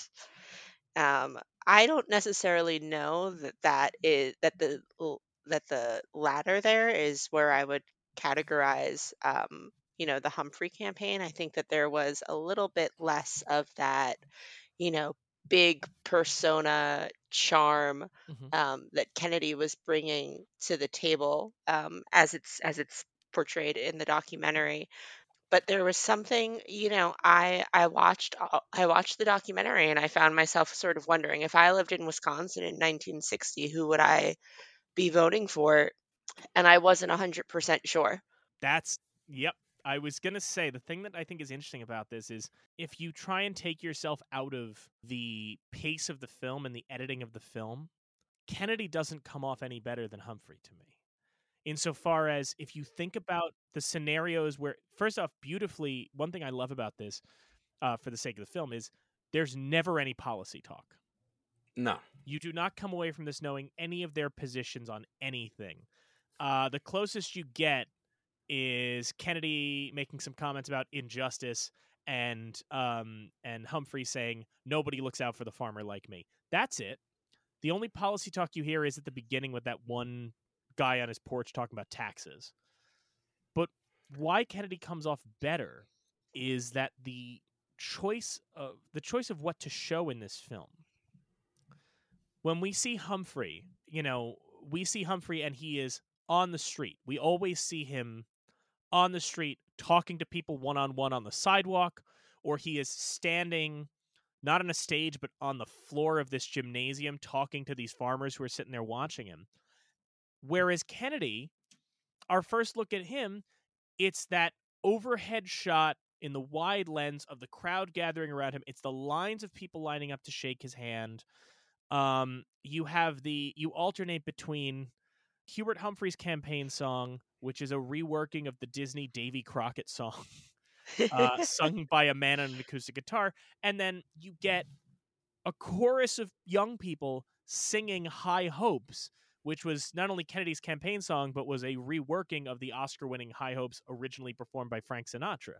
um, I don't necessarily know that that is that the l- that the latter there is where I would categorize, um, you know, the Humphrey campaign. I think that there was a little bit less of that, you know, big persona charm, Mhm. um, that Kennedy was bringing to the table, um, as it's as it's portrayed in the documentary. But there was something, you know, I I watched uh, I watched the documentary, and I found myself sort of wondering, if I lived in Wisconsin in nineteen sixty, who would I be voting for? And I wasn't one hundred percent sure. That's yep. I was gonna say, the thing that I think is interesting about this is, if you try and take yourself out of the pace of the film and the editing of the film, Kennedy doesn't come off any better than Humphrey to me. Insofar as, if you think about the scenarios where, first off, beautifully, one thing I love about this, uh, for the sake of the film, is there's never any policy talk. No. You do not come away from this knowing any of their positions on anything. Uh, the closest you get is Kennedy making some comments about injustice, and um, and Humphrey saying, "Nobody looks out for the farmer like me." That's it. The only policy talk you hear is at the beginning with that one guy on his porch talking about taxes. But why Kennedy comes off better is that the choice of the choice of what to show in this film. When we see Humphrey, you know, we see Humphrey and he is on the street. We always see him on the street talking to people one-on-one on the sidewalk, or he is standing not on a stage but on the floor of this gymnasium talking to these farmers who are sitting there watching him. Whereas Kennedy, our first look at him, it's that overhead shot in the wide lens of the crowd gathering around him. It's the lines of people lining up to shake his hand. Um, you have the you alternate between Hubert Humphrey's campaign song, which is a reworking of the Disney Davy Crockett song, uh, sung by a man on an acoustic guitar, and then you get a chorus of young people singing High Hopes, which was not only Kennedy's campaign song, but was a reworking of the Oscar-winning High Hopes originally performed by Frank Sinatra.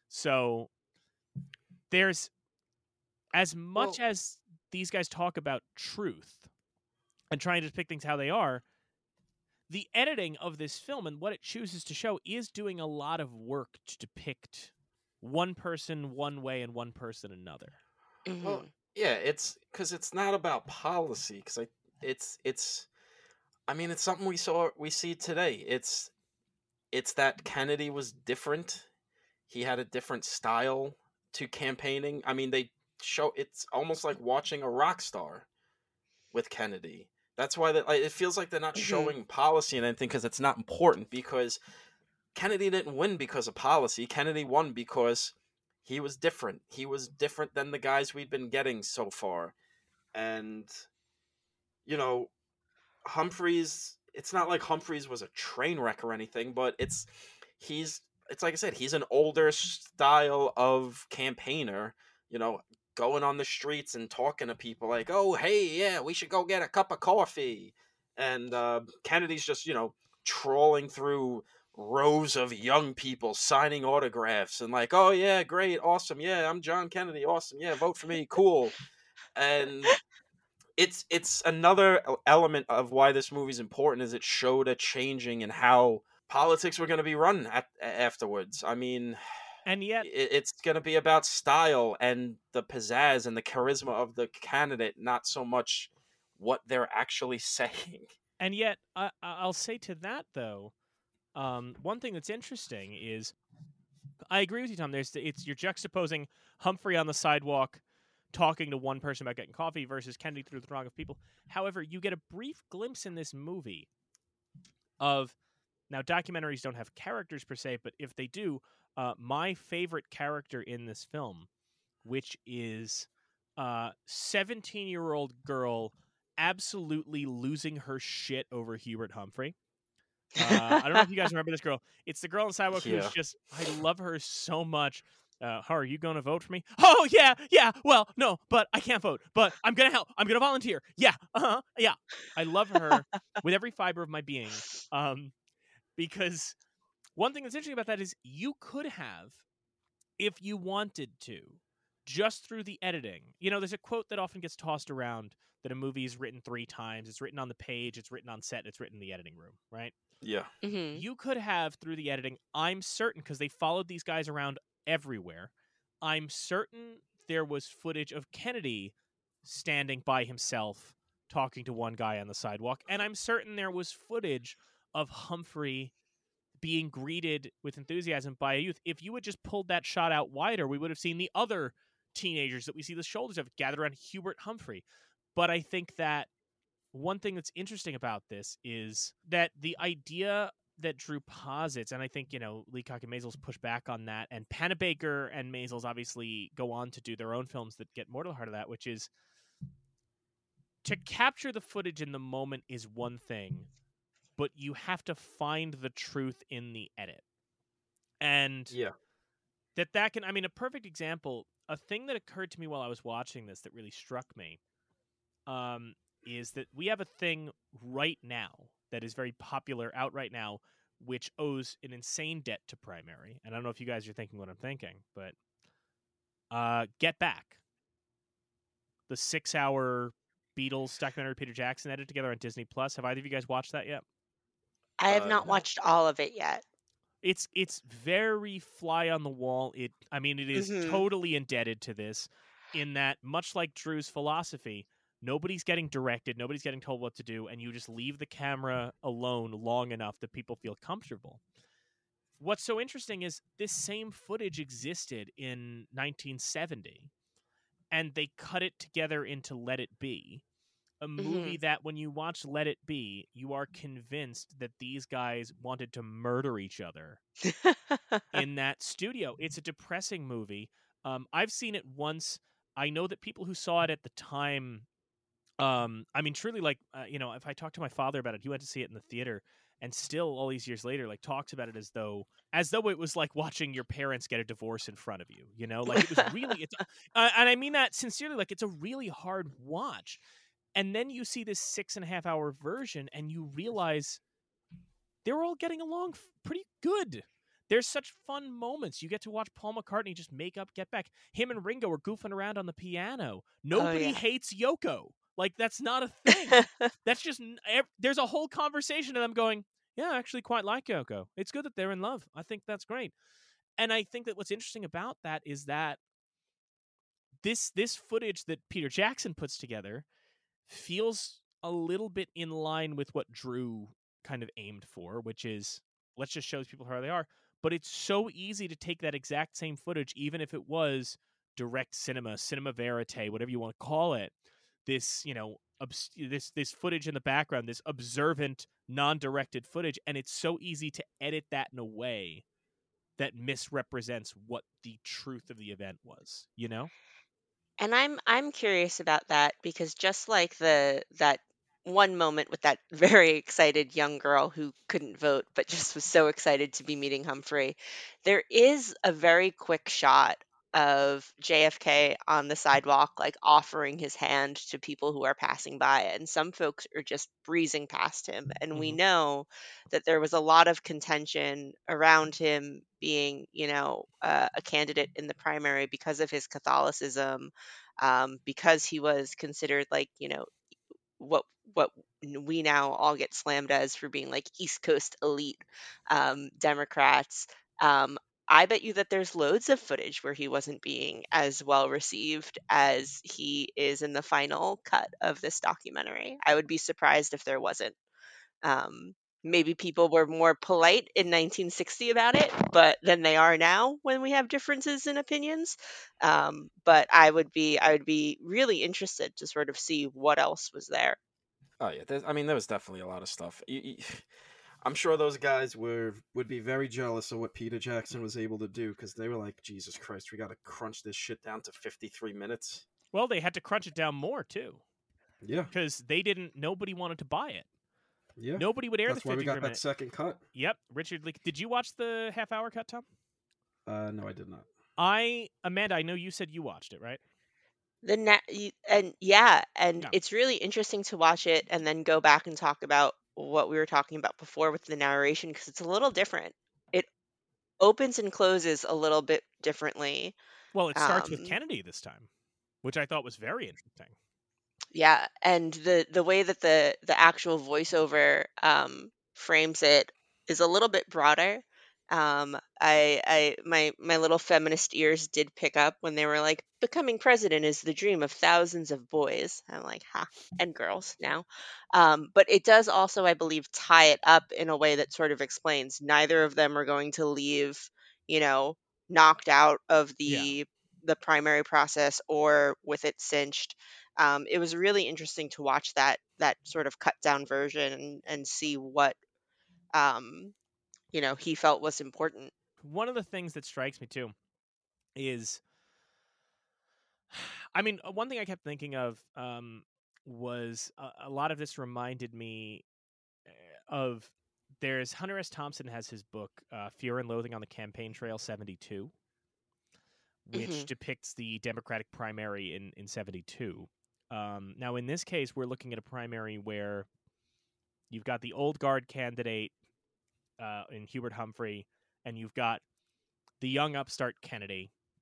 So there's, as much Well- as these guys talk about truth and trying to depict things how they are, the editing of this film and what it chooses to show is doing a lot of work to depict one person one way and one person another. Mhm. Well, yeah, it's because it's not about policy. Because I, it's it's, I mean, it's something we saw we see today. It's it's that Kennedy was different. He had a different style to campaigning. I mean, they show it's almost like watching a rock star with Kennedy. That's why that like, it feels like they're not Mhm. showing policy and anything because it's not important. Because Kennedy didn't win because of policy. Kennedy won because he was different. He was different than the guys we'd been getting so far. And, you know, Humphreys, it's not like Humphreys was a train wreck or anything, but it's, he's, it's like I said, he's an older style of campaigner, you know, going on the streets and talking to people like, oh, hey, yeah, we should go get a cup of coffee. And uh, Kennedy's just, you know, trawling through rows of young people signing autographs and like, oh yeah, great, awesome, yeah, I'm John Kennedy, awesome, yeah, vote for me, cool. And it's it's another e- element of why this movie's important is it showed a changing in how politics were going to be run at, afterwards. I mean, And yet, it, it's going to be about style and the pizzazz and the charisma of the candidate, not so much what they're actually saying. and yet, I, I'll say to that though, um, one thing that's interesting is, I agree with you, Tom. There's it's you're juxtaposing Humphrey on the sidewalk talking to one person about getting coffee versus Kennedy through the throng of people. However, you get a brief glimpse in this movie of, now documentaries don't have characters per se, but if they do, uh, my favorite character in this film, which is uh seventeen-year-old girl absolutely losing her shit over Hubert Humphrey. Uh, I don't know if you guys remember this girl. It's the girl on the sidewalk Yeah. who's just, I love her so much. Uh, how are you going to vote for me? Oh, yeah, yeah. Well, no, but I can't vote. But I'm going to help. I'm going to volunteer. Yeah, uh-huh, yeah. I love her with every fiber of my being. Um, because one thing that's interesting about that is you could have, if you wanted to, just through the editing. You know, there's a quote that often gets tossed around that a movie is written three times. It's written on the page, it's written on set, it's written in the editing room, right? Yeah. Mhm. You could have, through the editing, I'm certain, because they followed these guys around everywhere, I'm certain there was footage of Kennedy standing by himself talking to one guy on the sidewalk, and I'm certain there was footage of Humphrey being greeted with enthusiasm by a youth. If you had just pulled that shot out wider, we would have seen the other teenagers that we see the shoulders of gathered around Hubert Humphrey. But I think that one thing that's interesting about this is that the idea that Drew posits, and I think, you know, Leacock and Maisels push back on that, and Panabaker and Maisels obviously go on to do their own films that get more to the heart of that, which is to capture the footage in the moment is one thing, but you have to find the truth in the edit. And Yeah. that that can, I mean, a perfect example, a thing that occurred to me while I was watching this that really struck me, um, is that we have a thing right now that is very popular out right now, which owes an insane debt to Primary. And I don't know if you guys are thinking what I'm thinking, but Uh, Get Back, the six-hour Beatles documentary Peter Jackson edited together on Disney Plus. Have either of you guys watched that yet? I have Uh, not no. watched all of it yet. It's it's very fly on the wall. It I mean it is Mhm. totally indebted to this in that, much like Drew's philosophy, nobody's getting directed, nobody's getting told what to do, and you just leave the camera alone long enough that people feel comfortable. What's so interesting is this same footage existed in nineteen seventy, and they cut it together into Let It Be, a movie Mhm. that when you watch Let It Be, you are convinced that these guys wanted to murder each other in that studio. It's a depressing movie. Um, I've seen it once. I know that people who saw it at the time, um, I mean, truly, like, uh, you know, if I talk to my father about it, he went to see it in the theater, and still, all these years later, like, talks about it as though, as though it was like watching your parents get a divorce in front of you. You know, like it was really, it's, uh, and I mean that sincerely. Like, it's a really hard watch. And then you see this six and a half hour version, and you realize they're all getting along f- pretty good. There's such fun moments. You get to watch Paul McCartney just make up Get Back. Him and Ringo are goofing around on the piano. Oh Nobody yeah. hates Yoko. Like, that's not a thing. That's just n- ev- there's a whole conversation of them going, yeah, I actually quite like Yoko. It's good that they're in love. I think that's great. And I think that what's interesting about that is that this this footage that Peter Jackson puts together feels a little bit in line with what Drew kind of aimed for, which is, let's just show people how they are. But it's so easy to take that exact same footage, even if it was direct cinema, cinema verite, whatever you want to call it. This, you know, obs- this this footage in the background, this observant, non-directed footage, and it's so easy to edit that in a way that misrepresents what the truth of the event was. You know? And I'm I'm curious about that because just like the that one moment with that very excited young girl who couldn't vote but just was so excited to be meeting Humphrey, there is a very quick shot of J F K on the sidewalk like offering his hand to people who are passing by, and some folks are just breezing past him, and we Mm-hmm. know that there was a lot of contention around him being, you know, uh, a candidate in the primary because of his Catholicism, um, because he was considered like, you know, what what we now all get slammed as for being like East Coast elite um, Democrats. Um, I bet you that there's loads of footage where he wasn't being as well received as he is in the final cut of this documentary. I would be surprised if there wasn't. Um, maybe people were more polite in nineteen sixty about it, but than they are now when we have differences in opinions. Um, but I would be I would be really interested to sort of see what else was there. Oh yeah, there's, I mean, there was definitely a lot of stuff. You, you, I'm sure those guys were would be very jealous of what Peter Jackson was able to do because they were like, Jesus Christ, we got to crunch this shit down to fifty-three minutes. Well, they had to crunch it down more too, Yeah, because they didn't. Nobody wanted to buy it. yeah. Nobody would air That's the why we fifty-three got that minute. second cut. Yep, Richard Lee. Did you watch the half hour cut, Tom? Uh, no, I did not. I Amanda, I know you said you watched it, right? The na- y- and yeah, and Yeah. it's really interesting to watch it and then go back and talk about what we were talking about before with the narration because it's a little different. It opens and closes a little bit differently. Well, it starts with Um, Kennedy this time, which I thought was very interesting. Yeah, and the the way that the the actual voiceover um, frames it is a little bit broader. Um, I I my my little feminist ears did pick up when they were like, "Becoming president is the dream of thousands of boys." I'm like, "Ha," and girls now. Um, but it does also, I believe, tie it up in a way that sort of explains neither of them are going to leave, you know, knocked out of Yeah. the the primary process or with it cinched. Um, it was really interesting to watch that that sort of cut down version and, and see what um, you know he felt was important. One of the things that strikes me too is, I mean, uh, one thing I kept thinking of um, was a, a lot of this reminded me uh, of, there's Hunter S. Thompson has his book uh, Fear and Loathing on the Campaign Trail seventy-two, which Hmm. depicts the Democratic primary in in seventy-two. Um, now, in this case, we're looking at a primary where you've got the old guard candidate uh, in Hubert Humphrey, and you've got the young upstart Kennedy.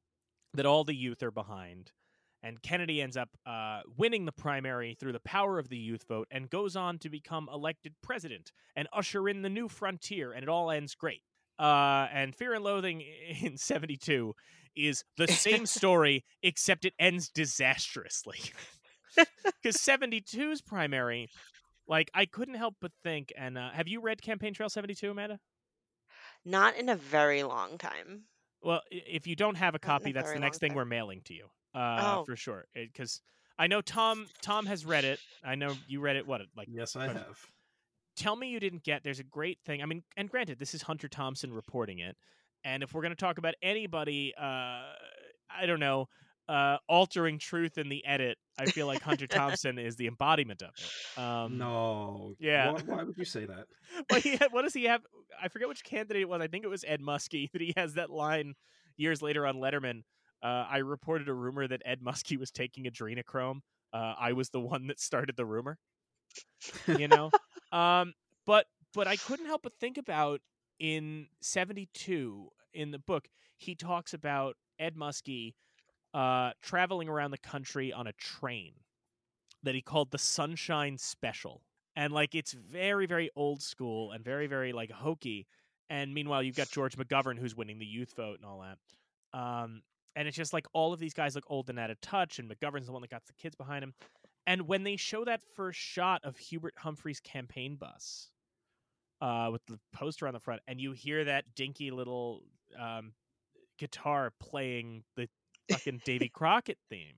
that all the youth are behind. And Kennedy ends up uh, winning the primary through the power of the youth vote and goes on to become elected president and usher in the new frontier, and it all ends great. Uh, and Fear and Loathing in seventy-two is the same story, except it ends disastrously. Because seventy-two's primary, like, I couldn't help but think, and uh, have you read Campaign Trail seventy-two, Amanda? Not in a very long time. Well, i- if you don't have a Not in copy, a that's very the long next thing time. we're mailing to you, uh, Oh, for sure. Because I know Tom Tom has read it. I know you read it. What, like? Yes, I bunch- have. Tell me you didn't get. There's a great thing. I mean, and granted, this is Hunter Thompson reporting it. And if we're going to talk about anybody, uh, I don't know, uh, altering truth in the edit, I feel like Hunter Thompson is the embodiment of it. Um, No. yeah. Why, why would you say that? Well, he had, what does he have? I forget which candidate it was. I think it was Ed Muskie that he has that line years later on Letterman. Uh, I reported a rumor that Ed Muskie was taking adrenochrome. Uh, I was the one that started the rumor. You know, um, but but I couldn't help but think about in seventy-two in the book he talks about Ed Muskie uh, traveling around the country on a train that he called the Sunshine Special. And like it's very, very old school and very, very like hokey. And meanwhile, you've got George McGovern who's winning the youth vote and all that. Um, and it's just like all of these guys look old and out of touch, and McGovern's the one that got the kids behind him. And when they show that first shot of Hubert Humphrey's campaign bus uh, with the poster on the front, and you hear that dinky little um, guitar playing the fucking Davy Crockett theme,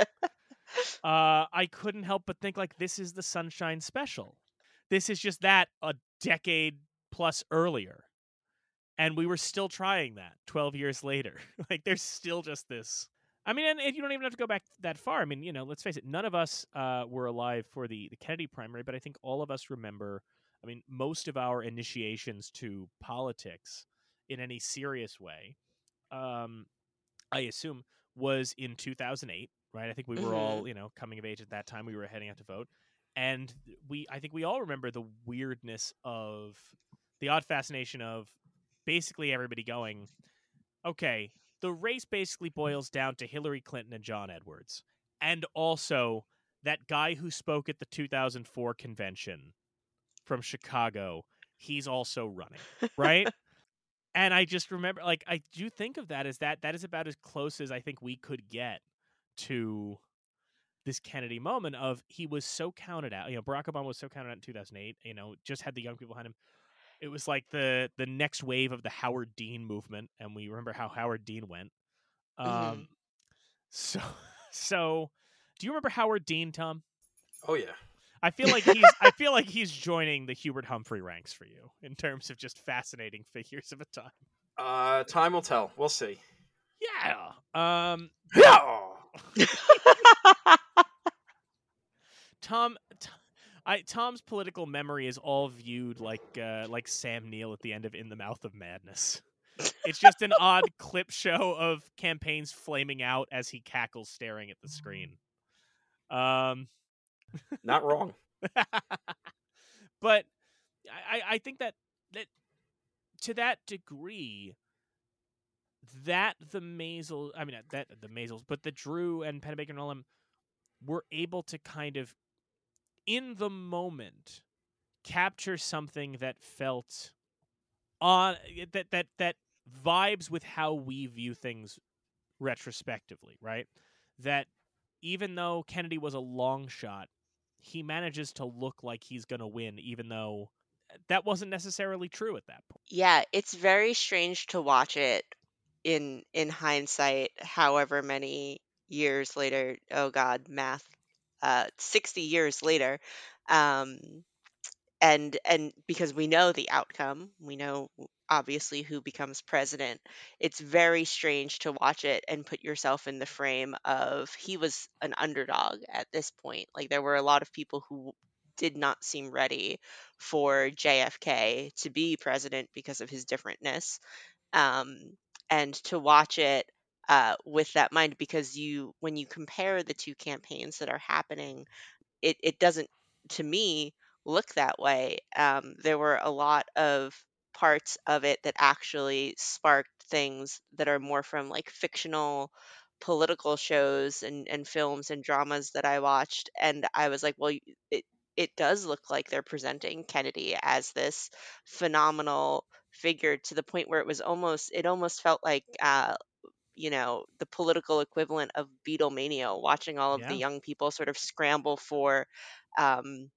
uh, I couldn't help but think like this is the Sunshine Special. This is just that a decade plus earlier, and we were still trying that twelve years later. Like there's still just this. I mean, and, and you don't even have to go back that far. I mean, you know, let's face it. None of us uh, were alive for the the Kennedy primary, but I think all of us remember. I mean, most of our initiations to politics in any serious way, um, I assume, was in two thousand eight, right? I think we were mhm. all, you know, coming of age at that time. We were heading out to vote. And we, I think we all remember the weirdness of the odd fascination of basically everybody going, okay, the race basically boils down to Hillary Clinton and John Edwards. And also that guy who spoke at the two thousand four convention from Chicago, he's also running, right? And I just remember, like, I do think of that as that that is about as close as I think we could get to this Kennedy moment of he was so counted out. You know, Barack Obama was so counted out in two thousand eight, you know, just had the young people behind him. It was like the the next wave of the Howard Dean movement, and we remember how Howard Dean went. Um, Mhm. so so do you remember Howard Dean, Tom? Oh yeah. I feel like he's I feel like he's joining the Hubert Humphrey ranks for you in terms of just fascinating figures of a time. Uh, time will tell. We'll see. Yeah. Um Yeah. Tom T- I Tom's political memory is all viewed like uh, like Sam Neill at the end of In the Mouth of Madness. It's just an odd clip show of campaigns flaming out as he cackles staring at the screen. Um Not wrong. but I, I think that that to that degree, that the Maisels, I mean that the Maisels, but the Drew and Pennebaker and all them were able to kind of, in the moment, capture something that felt on that that that vibes with how we view things retrospectively, right? That even though Kennedy was a long shot, he manages to look like he's going to win, even though that wasn't necessarily true at that point. Yeah, it's very strange to watch it in in hindsight, however many years later. Oh God, math. Uh, sixty years later. Um, and and because we know the outcome, we know obviously who becomes president. It's very strange to watch it and put yourself in the frame of he was an underdog at this point. Like there were a lot of people who did not seem ready for J F K to be president because of his differentness. Um, and to watch it uh, with that mind, because you when you compare the two campaigns that are happening, it it doesn't, to me, look that way. Um, there were a lot of parts of it that actually sparked things that are more from like fictional political shows and, and films and dramas that I watched, and I was like, well, y- it it does look like they're presenting Kennedy as this phenomenal figure to the point where it was almost it almost felt like uh you know the political equivalent of Beatlemania, watching all of the Yeah. young people sort of scramble for um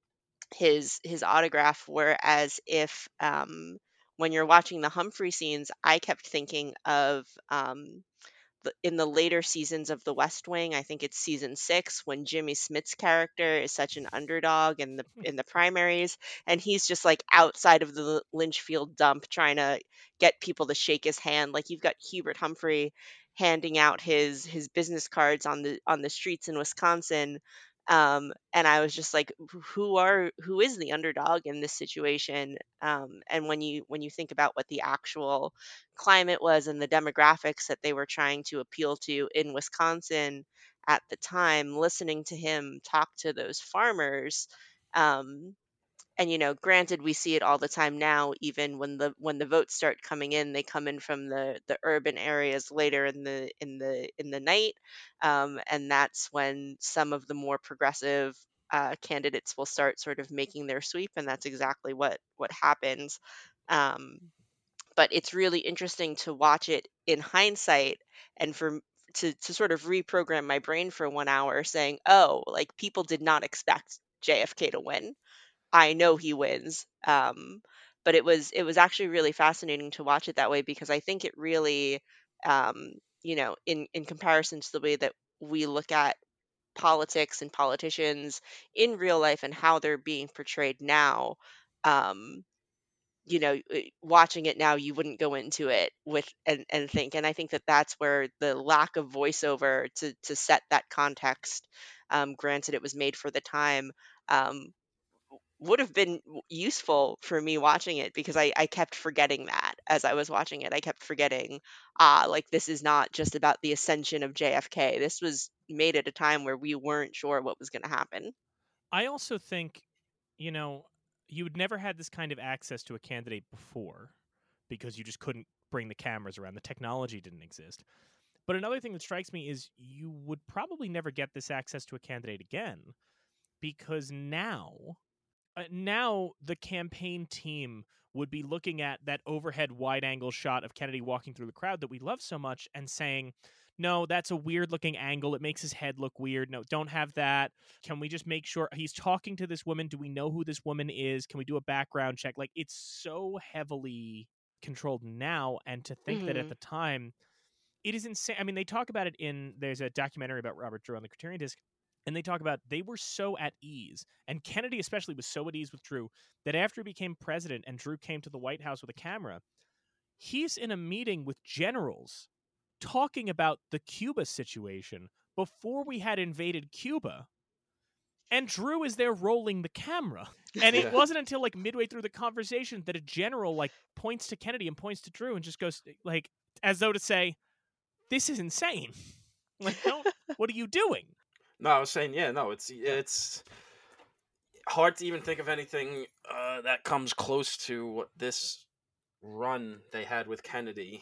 his his autograph, whereas if um when you're watching the Humphrey scenes, I kept thinking of um the, in the later seasons of The West Wing, I think it's season six, when Jimmy Smith's character is such an underdog in the in the primaries, and he's just like outside of the Lynchfield dump trying to get people to shake his hand. Like you've got Hubert Humphrey handing out his his business cards on the on the streets in Wisconsin. Um, and I was just like, who are who is the underdog in this situation? Um, and when you when you think about what the actual climate was and the demographics that they were trying to appeal to in Wisconsin at the time, listening to him talk to those farmers, um, and you know, granted, we see it all the time now. Even when the when the votes start coming in, they come in from the the urban areas later in the in the in the night, um, and that's when some of the more progressive uh, candidates will start sort of making their sweep, and that's exactly what what happens. Um, but it's really interesting to watch it in hindsight, and for to to sort of reprogram my brain for one hour saying, "Oh, like people did not expect J F K to win. I know he wins." Um, but it was it was actually really fascinating to watch it that way, because I think it really, um, you know, in in comparison to the way that we look at politics and politicians in real life and how they're being portrayed now, um, you know, uh, watching it now, you wouldn't go into it with and, and think. And I think that that's where the lack of voiceover to to set that context, um, granted it was made for the time, um, would have been w- useful for me watching it, because I, I kept forgetting that as I was watching it. I kept forgetting, ah, like this is not just about the ascension of J F K. This was made at a time where we weren't sure what was going to happen. I also think, you know, you would never had this kind of access to a candidate before because you just couldn't bring the cameras around. The technology didn't exist. But another thing that strikes me is you would probably never get this access to a candidate again, because now uh, now the campaign team would be looking at that overhead wide angle shot of Kennedy walking through the crowd that we love so much and saying, no, that's a weird looking angle. It makes his head look weird. No, don't have that. Can we just make sure he's talking to this woman? Do we know who this woman is? Can we do a background check? Like, it's so heavily controlled now. And to think that at Hmm. the time, it is insane. I mean, they talk about it in, there's a documentary about Robert Drew on the Criterion Disc, and they talk about they were so at ease, and Kennedy especially was so at ease with Drew, that after he became president and Drew came to the White House with a camera, he's in a meeting with generals talking about the Cuba situation before we had invaded Cuba, and Drew is there rolling the camera. And it Yeah. wasn't until like midway through the conversation that a general like points to Kennedy and points to Drew and just goes like, as though to say, this is insane. Like, don't, what are you doing? No, I was saying, yeah, no, it's it's hard to even think of anything uh, that comes close to what this run they had with Kennedy,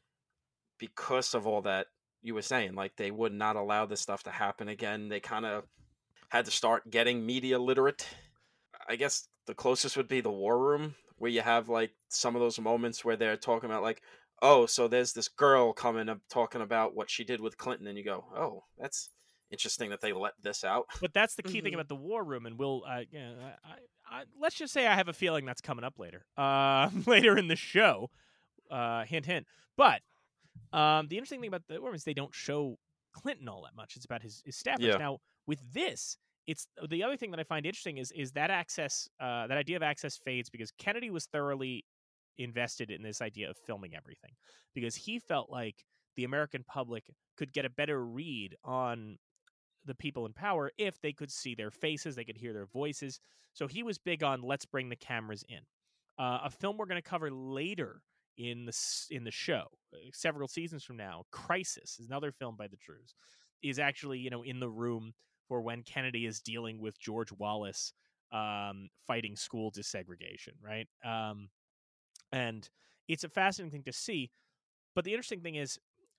because of all that you were saying. Like, they would not allow this stuff to happen again. They kind of had to start getting media literate. I guess the closest would be the War Room, where you have like some of those moments where they're talking about like, oh, so there's this girl coming up talking about what she did with Clinton, and you go, oh, that's interesting that they let this out. But that's the key thing Hmm. about the War Room, and we'll, uh, yeah, I, I, let's just say I have a feeling that's coming up later, uh, later in the show. Uh, hint, hint. But um, the interesting thing about the War Room is they don't show Clinton all that much. It's about his, his staffers. Yeah. Now, with this, it's the other thing that I find interesting is is that access, uh, that idea of access fades because Kennedy was thoroughly invested in this idea of filming everything, because he felt like the American public could get a better read on the people in power if they could see their faces, they could hear their voices. So he was big on let's bring the cameras in. Uh, a film we're going to cover later in the in the show, uh, several seasons from now, Crisis, is another film by the Drews, is actually, you know, in the room for when Kennedy is dealing with George Wallace, um, fighting school desegregation, right? Um, and it's a fascinating thing to see. But the interesting thing is,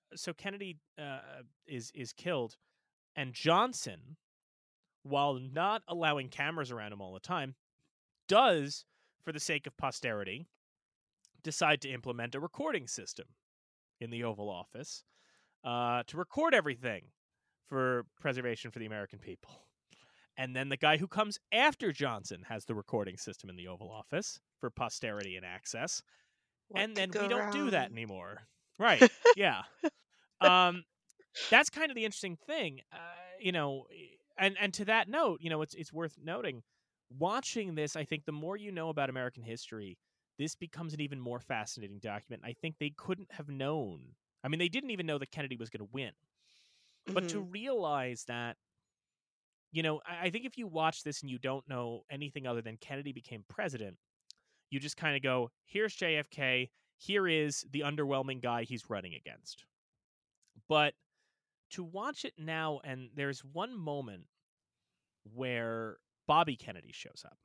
so Kennedy uh, is is killed, and Johnson, while not allowing cameras around him all the time, does, for the sake of posterity, decide to implement a recording system in the Oval Office uh, to record everything for preservation for the American people. And then the guy who comes after Johnson has the recording system in the Oval Office for posterity and access. What and could then go we don't do that wrong? anymore. Right. Yeah. Um, that's kind of the interesting thing. Uh, you know, and, and to that note, you know, it's it's worth noting, watching this, I think the more you know about American history, this becomes an even more fascinating document. I think they couldn't have known. I mean, they didn't even know that Kennedy was going to win. But to Mhm. realize that, you know, I, I think if you watch this and you don't know anything other than Kennedy became president, you just kind of go, here's J F K, here is the underwhelming guy he's running against. But to watch it now, and there's one moment where Bobby Kennedy shows up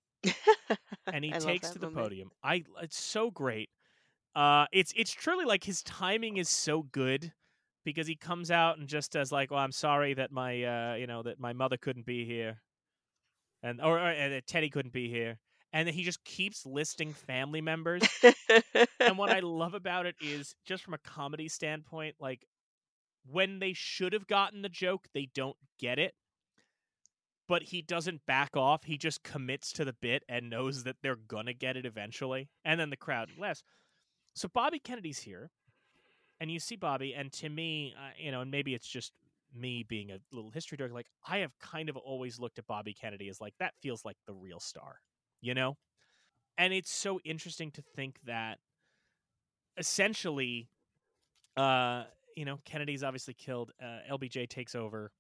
and he I love takes that to the moment. podium. I it's so great. Uh, it's it's truly like his timing is so good because he comes out and just does like, well, I'm sorry that my uh, you know, that my mother couldn't be here, and or, or and that Teddy couldn't be here, and then he just keeps listing family members. And what I love about it is, just from a comedy standpoint, like when they should have gotten the joke, they don't get it. But he doesn't back off. He just commits to the bit and knows that they're gonna get it eventually. And then the crowd laughs. So Bobby Kennedy's here, and you see Bobby, and to me, uh, you know, and maybe it's just me being a little history dork, like I have kind of always looked at Bobby Kennedy as like, that feels like the real star, you know? And it's so interesting to think that essentially, uh, you know, Kennedy's obviously killed. Uh, L B J takes over,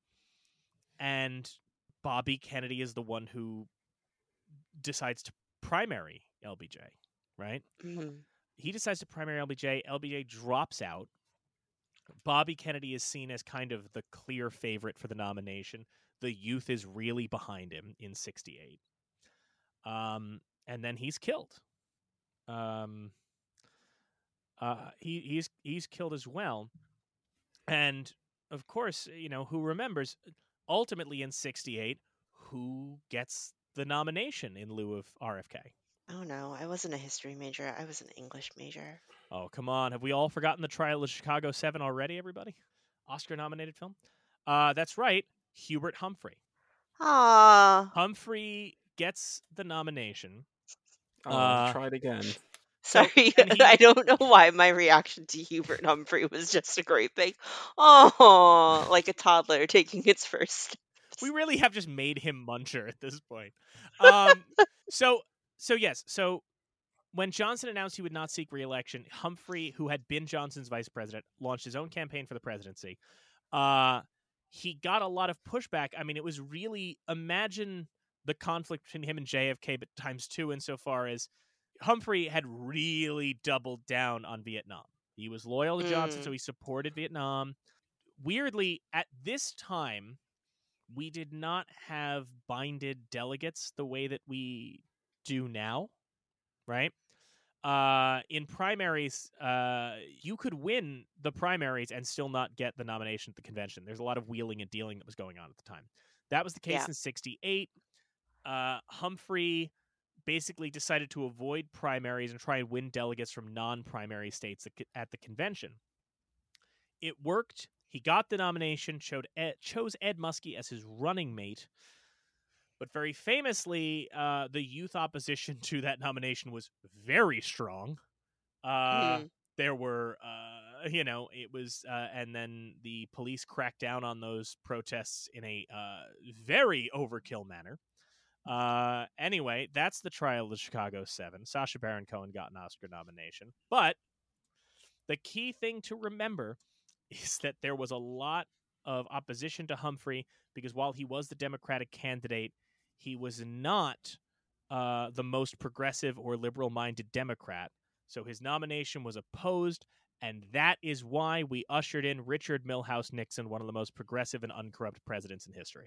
and Bobby Kennedy is the one who decides to primary L B J, right? Mhm. He decides to primary L B J. L B J drops out. Bobby Kennedy is seen as kind of the clear favorite for the nomination. The youth is really behind him in sixty-eight. Um, and then he's killed. Um, uh, he, he's he's killed as well. And of course, you know, who remembers, ultimately in sixty-eight, who gets the nomination in lieu of R F K? Oh no, I wasn't a history major. I was an English major. Oh, come on. Have we all forgotten the trial of Chicago seven already, everybody? Oscar-nominated film? Uh, that's right, Hubert Humphrey. Ah, Humphrey gets the nomination. Oh, Uh, try it again. so, sorry. and he, I don't know why my reaction to Hubert Humphrey was just a great big, oh, like a toddler taking its first we steps. really have just made him Muncher at this point. Um, so, so yes, so when Johnson announced he would not seek re-election, Humphrey, who had been Johnson's vice president, launched his own campaign for the presidency. Uh, he got a lot of pushback. I mean, it was really, imagine the conflict between him and J F K, but times two insofar as Humphrey had really doubled down on Vietnam. He was loyal to Johnson, so Mm. he supported Vietnam. Weirdly, at this time, we did not have binded delegates the way that we do now, right? Uh, in primaries, uh, you could win the primaries and still not get the nomination at the convention. There's a lot of wheeling and dealing that was going on at the time. That was the case Yeah. in sixty-eight. Uh, Humphrey basically decided to avoid primaries and try and win delegates from non-primary states at the convention. It worked. He got the nomination, Ed, chose Ed Muskie as his running mate. But very famously, uh, the youth opposition to that nomination was very strong. Uh, Mhm. there were, uh, you know, it was, uh, and then the police cracked down on those protests in a uh, very overkill manner. Uh, anyway, that's the trial of the Chicago Seven. Sacha Baron Cohen got an Oscar nomination. But the key thing to remember is that there was a lot of opposition to Humphrey because while he was the Democratic candidate, he was not uh, the most progressive or liberal-minded Democrat. So his nomination was opposed, and that is why we ushered in Richard Milhous Nixon, one of the most progressive and uncorrupt presidents in history.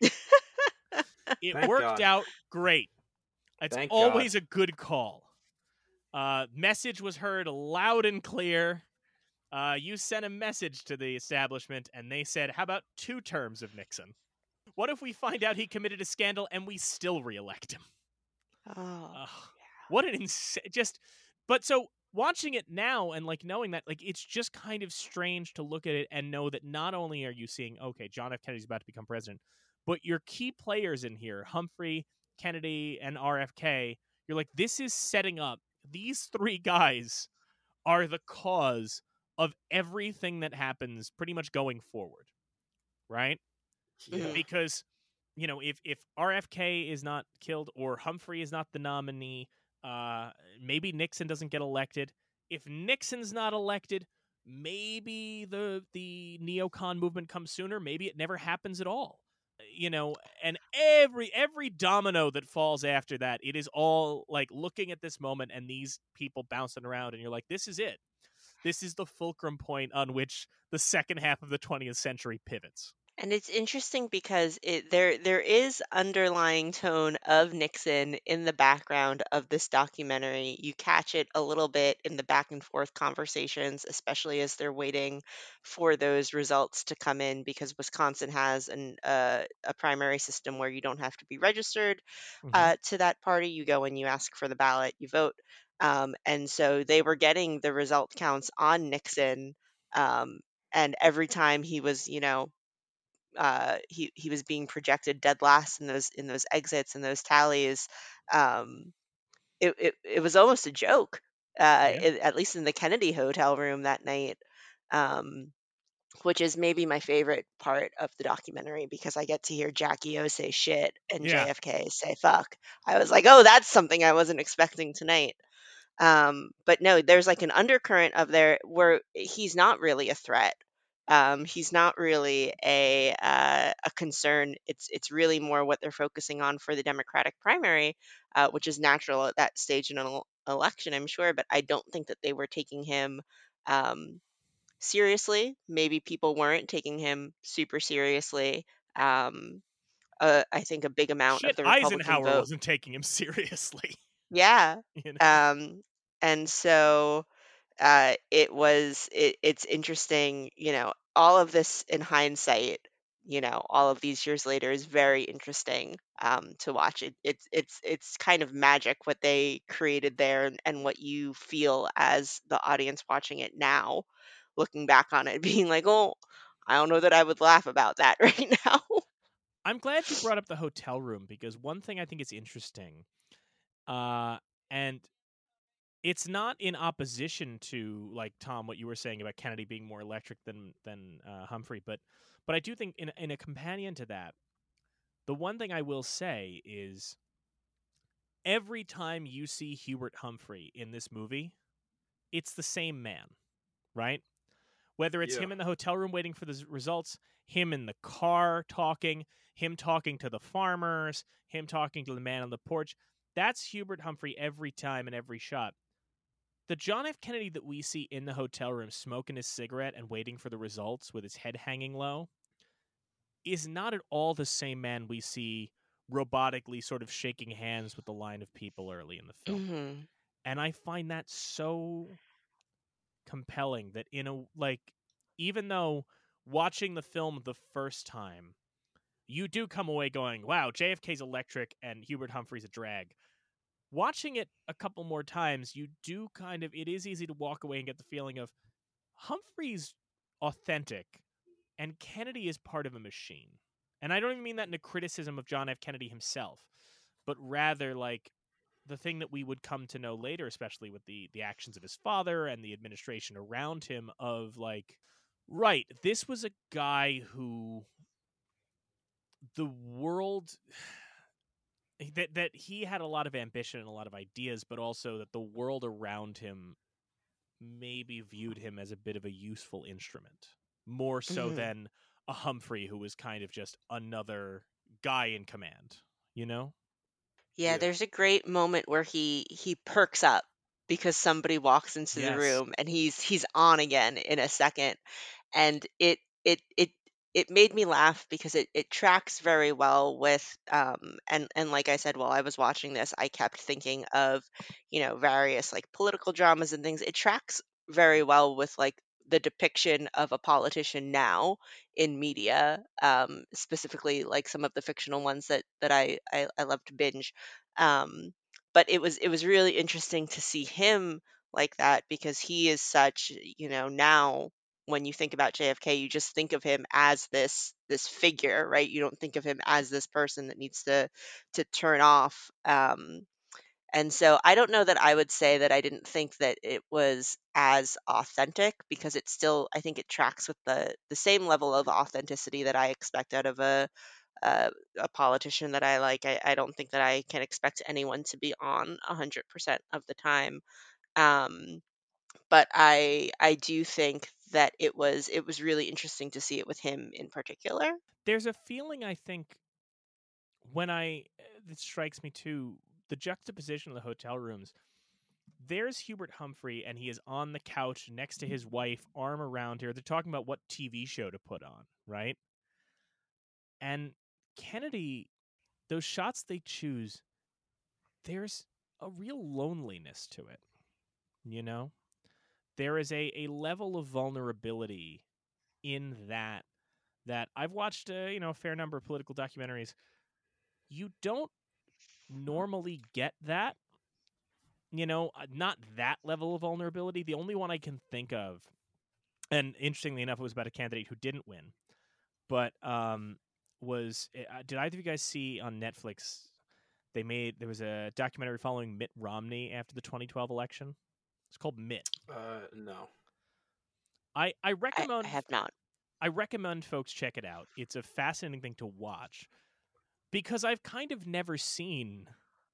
It Thank worked God. out great. It's Thank always God. a good call. Uh, message was heard loud and clear. Uh, you sent a message to the establishment, and they said, "How about two terms of Nixon? What if we find out he committed a scandal and we still reelect him?" Oh, Ugh, what an insane just but so watching it now and like knowing that, like, it's just kind of strange to look at it and know that not only are you seeing, okay, John F. Kennedy's about to become president, but your key players in here, Humphrey, Kennedy, and R F K, you're like, this is setting up these three guys are the cause of everything that happens pretty much going forward, right? Yeah. Mhm. Because you know, if if R F K is not killed or Humphrey is not the nominee, uh, maybe Nixon doesn't get elected. If Nixon's not elected, maybe the the neocon movement comes sooner. Maybe it never happens at all. You know, and every every domino that falls after that, it is all like looking at this moment and these people bouncing around, and you're like, this is it. This is the fulcrum point on which the second half of the twentieth century pivots. And it's interesting because it there there is underlying tone of Nixon in the background of this documentary. You catch it a little bit in the back and forth conversations, especially as they're waiting for those results to come in because Wisconsin has an uh, a primary system where you don't have to be registered Mm-hmm. uh, to that party. You go and you ask for the ballot, you vote. Um, and so they were getting the result counts on Nixon. Um, and every time he was, you know, uh, he he was being projected dead last in those in those exits and those tallies. Um, it, it it was almost a joke, uh, Yeah. it, at least in the Kennedy hotel room that night, um, which is maybe my favorite part of the documentary because I get to hear Jackie O say shit and Yeah. J F K say fuck. I was like, oh, that's something I wasn't expecting tonight. Um, but no, there's like an undercurrent of there where he's not really a threat. Um, he's not really a uh, a concern. It's it's really more what they're focusing on for the Democratic primary, uh, which is natural at that stage in an el- election, I'm sure. But I don't think that they were taking him um, seriously. Maybe people weren't taking him super seriously. Um, uh, I think a big amount of Shit, the Republican Eisenhower vote, wasn't taking him seriously. yeah. You know? Um, and so uh, it was it, it's interesting, you know, all of this in hindsight, you know, all of these years later is very interesting um, to watch. It, it's it's it's kind of magic what they created there and, and what you feel as the audience watching it now, looking back on it, being like, oh, I don't know that I would laugh about that right now. I'm glad you brought up the hotel room because one thing I think is interesting, uh, and it's not in opposition to, like, Tom, what you were saying about Kennedy being more electric than than uh, Humphrey, but but I do think in in a companion to that, the one thing I will say is every time you see Hubert Humphrey in this movie, it's the same man, right? Whether it's Yeah. him in the hotel room waiting for the s- results, him in the car talking, him talking to the farmers, him talking to the man on the porch, that's Hubert Humphrey every time in every shot. The John F. Kennedy that we see in the hotel room smoking his cigarette and waiting for the results with his head hanging low is not at all the same man we see robotically sort of shaking hands with the line of people early in the film. hmm And I find that so compelling that in a like even though watching the film the first time you do come away going, wow, J F K's electric and Hubert Humphrey's a drag. Watching it a couple more times, you do kind of, it is easy to walk away and get the feeling of Humphrey's authentic and Kennedy is part of a machine. And I don't even mean that in a criticism of John F. Kennedy himself, but rather like the thing that we would come to know later, especially with the the actions of his father and the administration around him, of like, right, this was a guy who the world that that he had a lot of ambition and a lot of ideas, but also that the world around him maybe viewed him as a bit of a useful instrument, more so hmm than a Humphrey who was kind of just another guy in command, you know? Yeah, Yeah. there's a great moment where he he perks up because somebody walks into the Yes. room and he's he's on again in a second. And it it it it made me laugh because it it tracks very well with um and and like I said while I was watching this, I kept thinking of, you know, various like political dramas and things. It tracks very well with like the depiction of a politician now in media, um, specifically like some of the fictional ones that that I I, I love to binge. Um, but it was it was really interesting to see him like that because he is such, you know, now when you think about J F K, you just think of him as this this figure, right? You don't think of him as this person that needs to to turn off. Um, and so I don't know that I would say that I didn't think that it was as authentic because it still I think it tracks with the the same level of authenticity that I expect out of a a, a politician that I like. I, I don't think that I can expect anyone to be on one hundred percent of the time. Um, but I I do think that it was it was really interesting to see it with him in particular. There's a feeling, I think, when I it strikes me too, the juxtaposition of the hotel rooms. There's Hubert Humphrey, and he is on the couch next to his wife, arm around her. They're talking about what T V show to put on, right? And Kennedy, those shots they choose, there's a real loneliness to it, you know? There is a, a level of vulnerability in that that I've watched, uh, you know, a fair number of political documentaries. You don't normally get that, you know, uh, not that level of vulnerability. The only one I can think of, and interestingly enough, it was about a candidate who didn't win, but um, was uh, did either of you guys see on Netflix? They made there was a documentary following Mitt Romney after the twenty twelve election. It's called Mitt. Uh, no. I I I, recommend I have not. I recommend folks check it out. It's a fascinating thing to watch because I've kind of never seen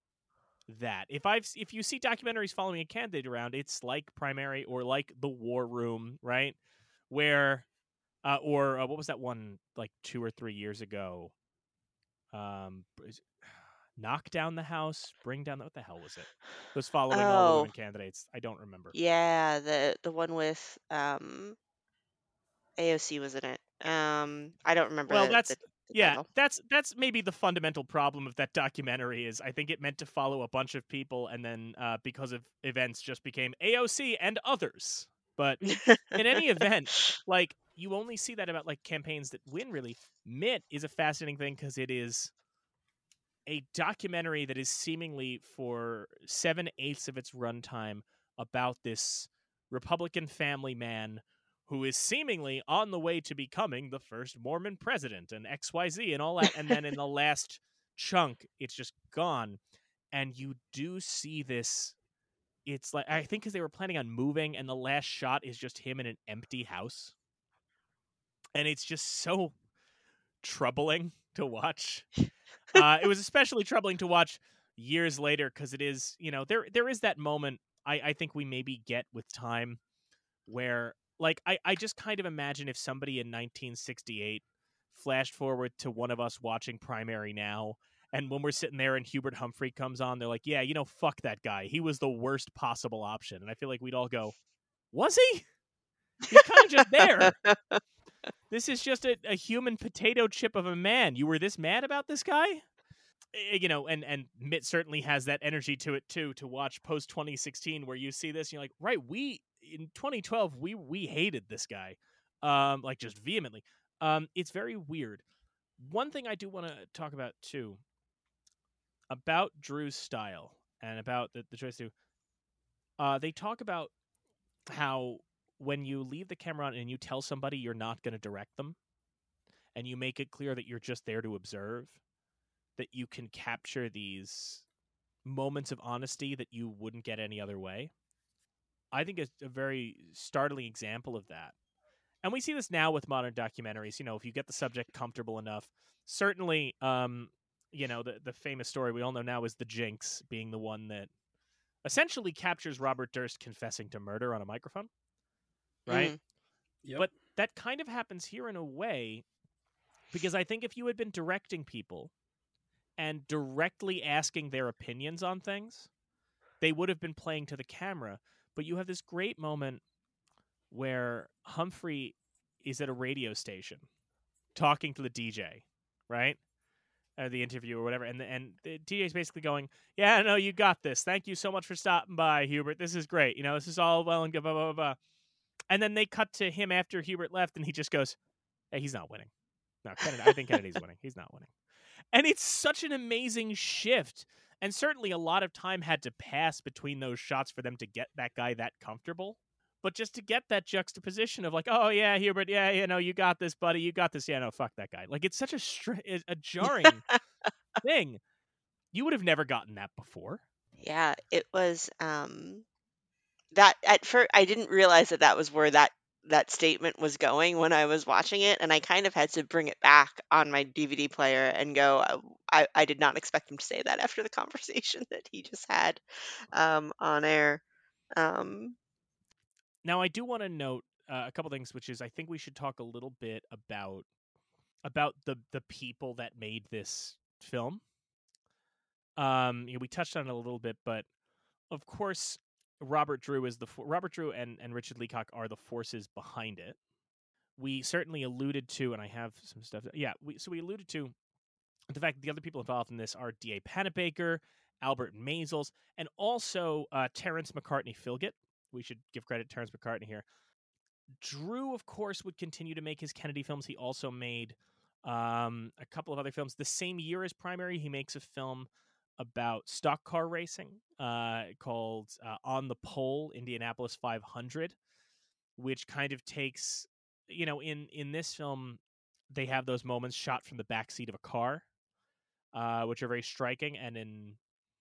that. If I've if you see documentaries following a candidate around, it's like Primary or like The War Room, right? Where uh, or uh, what was that one like two or three years ago? Um, is- knock down the house, bring down the, what the hell was it? It was following all the Oh, women candidates. I don't remember. yeah, the the one with um A O C was in it. Um, I don't remember Well, the that's the, the yeah, title. that's that's maybe the fundamental problem of that documentary is I think it meant to follow a bunch of people and then uh, because of events just became A O C and others. But in any event, like you only see that about like campaigns that win really. Mitt is a fascinating thing because it is a documentary that is seemingly for seven eighths of its runtime about this Republican family man who is seemingly on the way to becoming the first Mormon president and X Y Z and all that. And then in the last chunk, it's just gone. And you do see this. It's like, I think because they were planning on moving, and the last shot is just him in an empty house. And it's just so troubling to watch. Uh, it was especially troubling to watch years later because it is, you know, there there is that moment I, I think we maybe get with time where, like, I, I just kind of imagine if somebody in nineteen sixty-eight flashed forward to one of us watching Primary now, and when we're sitting there and Hubert Humphrey comes on, they're like, yeah, you know, fuck that guy. He was the worst possible option. And I feel like we'd all go, was he? He's kind of just there. This is just a, a human potato chip of a man. You were this mad about this guy? You know, and and Mitt certainly has that energy to it too. To watch post twenty sixteen, where you see this, and you're like, right, we in twenty twelve we we hated this guy, um, like just vehemently. Um, it's very weird. One thing I do want to talk about too about Drew's style and about the the choice to. Uh, they talk about how when you leave the camera on and you tell somebody you're not going to direct them, and you make it clear that you're just there to observe, that you can capture these moments of honesty that you wouldn't get any other way. I think it's a very startling example of that. And we see this now with modern documentaries. You know, if you get the subject comfortable enough, certainly, um, you know, the, the famous story we all know now is The Jinx being the one that essentially captures Robert Durst confessing to murder on a microphone, right? Mm. Yep. But that kind of happens here in a way because I think if you had been directing people and directly asking their opinions on things, they would have been playing to the camera. But you have this great moment where Humphrey is at a radio station talking to the D J, right? Or the interview or whatever. And the, and the D J's basically going, yeah, no, you got this. Thank you so much for stopping by, Hubert. This is great. You know, this is all well and good, blah, blah, blah, blah. And then they cut to him after Hubert left, and he just goes, hey, he's not winning. No, Kennedy, I think Kennedy's winning. He's not winning. And it's such an amazing shift. And certainly a lot of time had to pass between those shots for them to get that guy that comfortable. But just to get that juxtaposition of like, oh, yeah, Hubert, yeah, you know, you got this, buddy. You got this. Yeah, no, fuck that guy. Like, it's such a, str- a jarring thing. You would have never gotten that before. Yeah, it was um that at first I didn't realize that that was where that that statement was going when I was watching it, and I kind of had to bring it back on my D V D player and go, uh, I, I did not expect him to say that after the conversation that he just had um, on air. Um, Now, I do want to note uh, a couple things, which is I think we should talk a little bit about about the the people that made this film. Um, you know, we touched on it a little bit, but of course, Robert Drew is the Robert Drew and, and Richard Leacock are the forces behind it. We certainly alluded to, and I have some stuff. Yeah, we, so we alluded to the fact that the other people involved in this are D A Panabaker, Albert Maysles, and also uh, Terrence McCartney Philgett. We should give credit to Terrence McCartney here. Drew, of course, would continue to make his Kennedy films. He also made um, a couple of other films. The same year as Primary, he makes a film about stock car racing uh, called uh, On the Pole, Indianapolis five hundred, which kind of takes, you know, in, in this film, they have those moments shot from the backseat of a car, uh, which are very striking. And in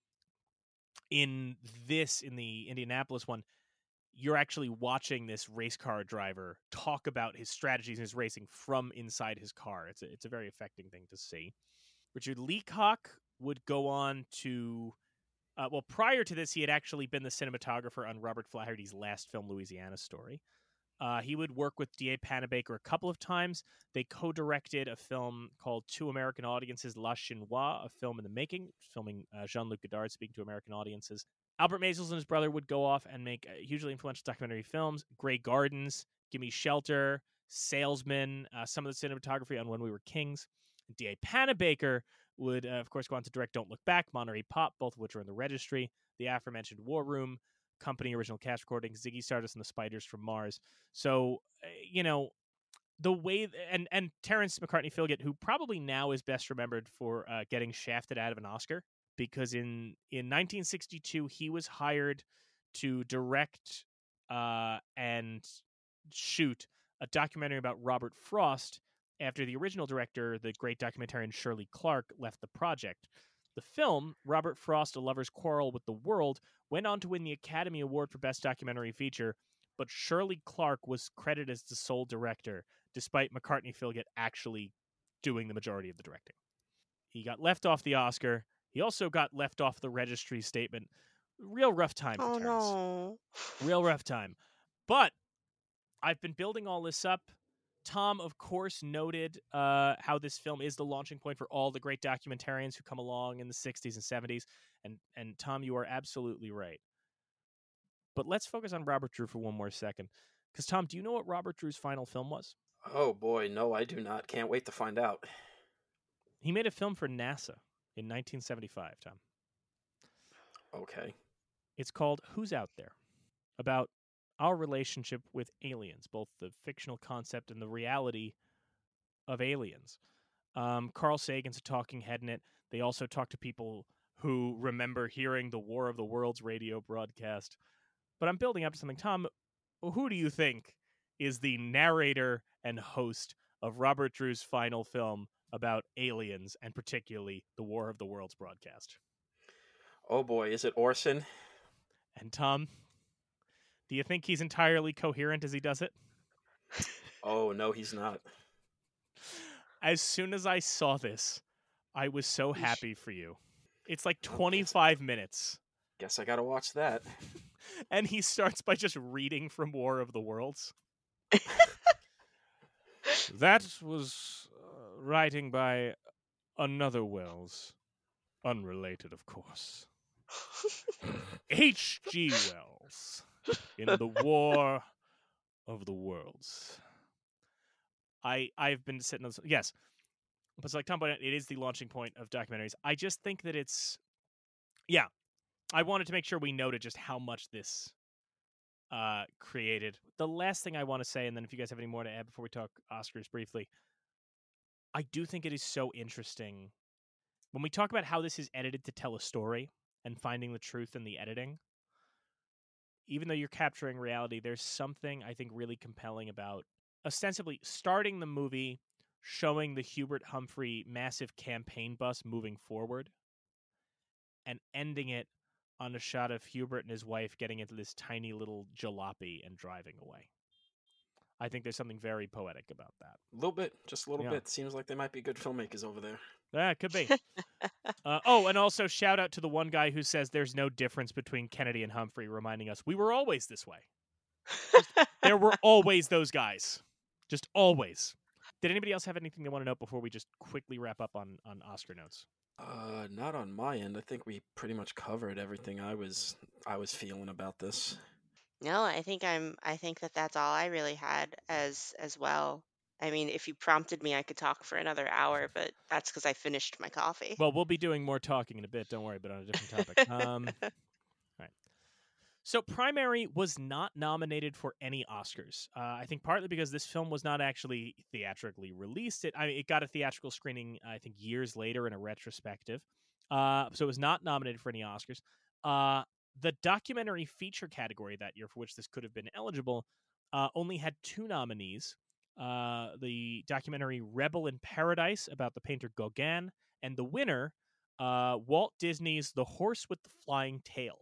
in this, in the Indianapolis one, you're actually watching this race car driver talk about his strategies in his racing from inside his car. It's a, it's a very affecting thing to see. Richard Leacock would go on to, uh, well, prior to this, he had actually been the cinematographer on Robert Flaherty's last film, Louisiana Story. Uh, he would work with D A Panabaker a couple of times. They co-directed a film called To American Audiences, La Chinoise, a film in the making, filming uh, Jean-Luc Godard speaking to American audiences. Albert Maysles and his brother would go off and make uh, hugely influential documentary films, Grey Gardens, Gimme Shelter, Salesman, uh, some of the cinematography on When We Were Kings. D A Panabaker would, uh, of course, go on to direct Don't Look Back, Monterey Pop, both of which are in the registry, the aforementioned War Room, Company original cast recording, Ziggy Stardust and the Spiders from Mars. So, uh, you know, the way, th- and, and Terrence McCartney Philgett, who probably now is best remembered for uh, getting shafted out of an Oscar, because in, in nineteen sixty-two, he was hired to direct uh, and shoot a documentary about Robert Frost after the original director, the great documentarian Shirley Clarke, left the project. The film, Robert Frost, A Lover's Quarrel with the World, went on to win the Academy Award for Best Documentary Feature, but Shirley Clarke was credited as the sole director, despite McCartney Philgett actually doing the majority of the directing. He got left off the Oscar. He also got left off the registry statement. Real rough time for oh Terrence. no. Real rough time. But I've been building all this up. Tom, of course, noted uh, how this film is the launching point for all the great documentarians who come along in the sixties and seventies. And, and Tom, you are absolutely right. But let's focus on Robert Drew for one more second. Because, Tom, do you know what Robert Drew's final film was? Oh boy, no, I do not. Can't wait to find out. He made a film for NASA in nineteen seventy-five, Tom. Okay. It's called Who's Out There? About our relationship with aliens, both the fictional concept and the reality of aliens. Um, Carl Sagan's a talking head in it. They also talk to people who remember hearing the War of the Worlds radio broadcast. But I'm building up to something. Tom, who do you think is the narrator and host of Robert Drew's final film about aliens, and particularly the War of the Worlds broadcast? Oh boy, is it Orson? And Tom, do you think he's entirely coherent as he does it? Oh, no, he's not. As soon as I saw this, I was so happy for you. It's like twenty-five minutes. Guess I gotta watch that. And he starts by just reading from War of the Worlds. That was uh, writing by another Wells. Unrelated, of course. H G. Wells. In the War of the Worlds. I, I've been sitting on this. Yes. But it's like Tom pointed out, it is the launching point of documentaries. I just think that it's... Yeah. I wanted to make sure we noted just how much this uh, created. The last thing I want to say, and then if you guys have any more to add before we talk Oscars briefly, I do think it is so interesting when we talk about how this is edited to tell a story and finding the truth in the editing. Even though you're capturing reality, there's something I think really compelling about ostensibly starting the movie showing the Hubert Humphrey massive campaign bus moving forward and ending it on a shot of Hubert and his wife getting into this tiny little jalopy and driving away. I think there's something very poetic about that. A little bit, just a little Yeah. bit. Seems like they might be good filmmakers over there. Yeah, it could be. uh, oh, and also shout out to the one guy who says there's no difference between Kennedy and Humphrey, reminding us we were always this way. Just, there were always those guys. Just always. Did anybody else have anything they want to note before we just quickly wrap up on, on Oscar notes? Uh, not on my end. I think we pretty much covered everything I was I was feeling about this. No, I think I'm I think that that's all I really had as as well. I mean, if you prompted me, I could talk for another hour, but that's because I finished my coffee. Well, we'll be doing more talking in a bit, don't worry, but on a different topic. Um, all right. So Primary was not nominated for any Oscars. Uh, I think partly because this film was not actually theatrically released. It I mean, it got a theatrical screening, I think, years later in a retrospective. Uh, so it was not nominated for any Oscars. Uh, the documentary feature category that year, for which this could have been eligible, uh, only had two nominees. Uh, the documentary Rebel in Paradise about the painter Gauguin, and the winner, uh, Walt Disney's The Horse with the Flying Tail.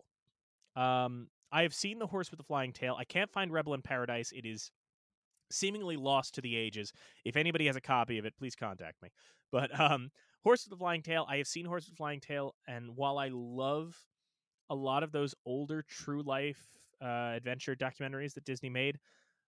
Um, I have seen The Horse with the Flying Tail. I can't find Rebel in Paradise. It is seemingly lost to the ages. If anybody has a copy of it, please contact me. But um, Horse with the Flying Tail, I have seen Horse with the Flying Tail, and while I love a lot of those older true life uh, adventure documentaries that Disney made,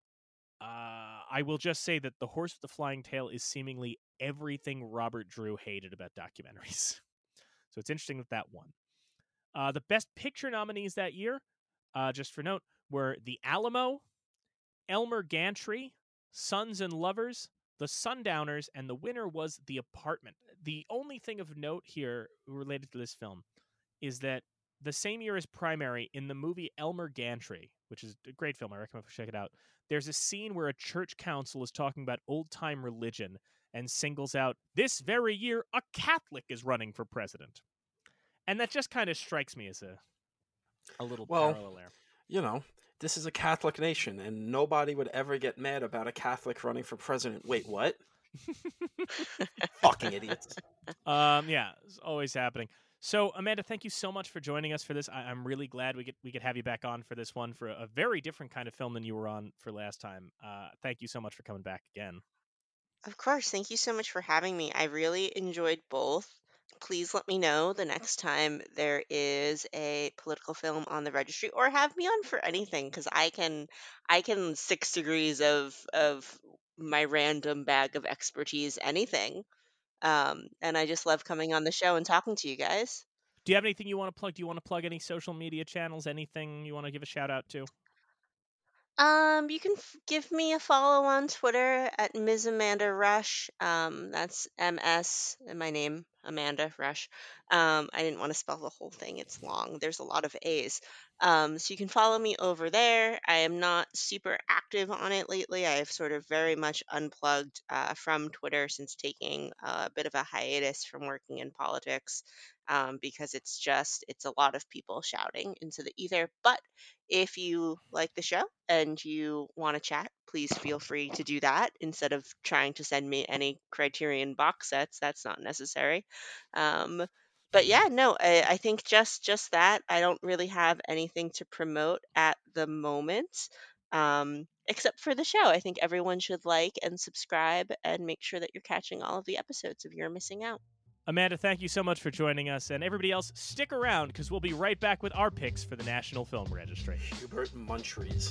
Uh, I will just say that The Horse with the Flying Tail is seemingly everything Robert Drew hated about documentaries. So it's interesting that that won. Uh, the Best Picture nominees that year, uh, just for note, were The Alamo, Elmer Gantry, Sons and Lovers, The Sundowners, and the winner was The Apartment. The only thing of note here related to this film is that the same year as Primary, in the movie Elmer Gantry, which is a great film, I recommend you check it out, there's a scene where a church council is talking about old-time religion and singles out, this very year, a Catholic is running for president. And that just kind of strikes me as a a little Well, parallel there. You know, this is a Catholic nation, and nobody would ever get mad about a Catholic running for president. Wait, what? Fucking idiots. Um, yeah, it's always happening. So, Amanda, thank you so much for joining us for this. I- I'm really glad we could we could have you back on for this one for a, a very different kind of film than you were on for last time. Uh, thank you so much for coming back again. Of course, thank you so much for having me. I really enjoyed both. Please let me know the next time there is a political film on the registry, or have me on for anything, because I can I can six degrees of of my random bag of expertise, anything. Um, and I just love coming on the show and talking to you guys. Do you have anything you want to plug? Do you want to plug any social media channels? Anything you want to give a shout out to? Um, you can f- give me a follow on Twitter at Miz Amanda Rush. Um, that's M S and my name, Amanda Rush. Um, I didn't want to spell the whole thing. It's long. There's a lot of A's. Um, so you can follow me over there. I am not super active on it lately. I have sort of very much unplugged uh, from Twitter since taking a bit of a hiatus from working in politics, um, because it's just, it's a lot of people shouting into the ether. But if you like the show and you want to chat, please feel free to do that instead of trying to send me any Criterion box sets. That's not necessary. Um, but yeah, no, I, I think just just that. I don't really have anything to promote at the moment, um, except for the show. I think everyone should like and subscribe and make sure that you're catching all of the episodes if you're missing out. Amanda, thank you so much for joining us, and everybody else, stick around because we'll be right back with our picks for the National Film Registry. Hubert Munchries.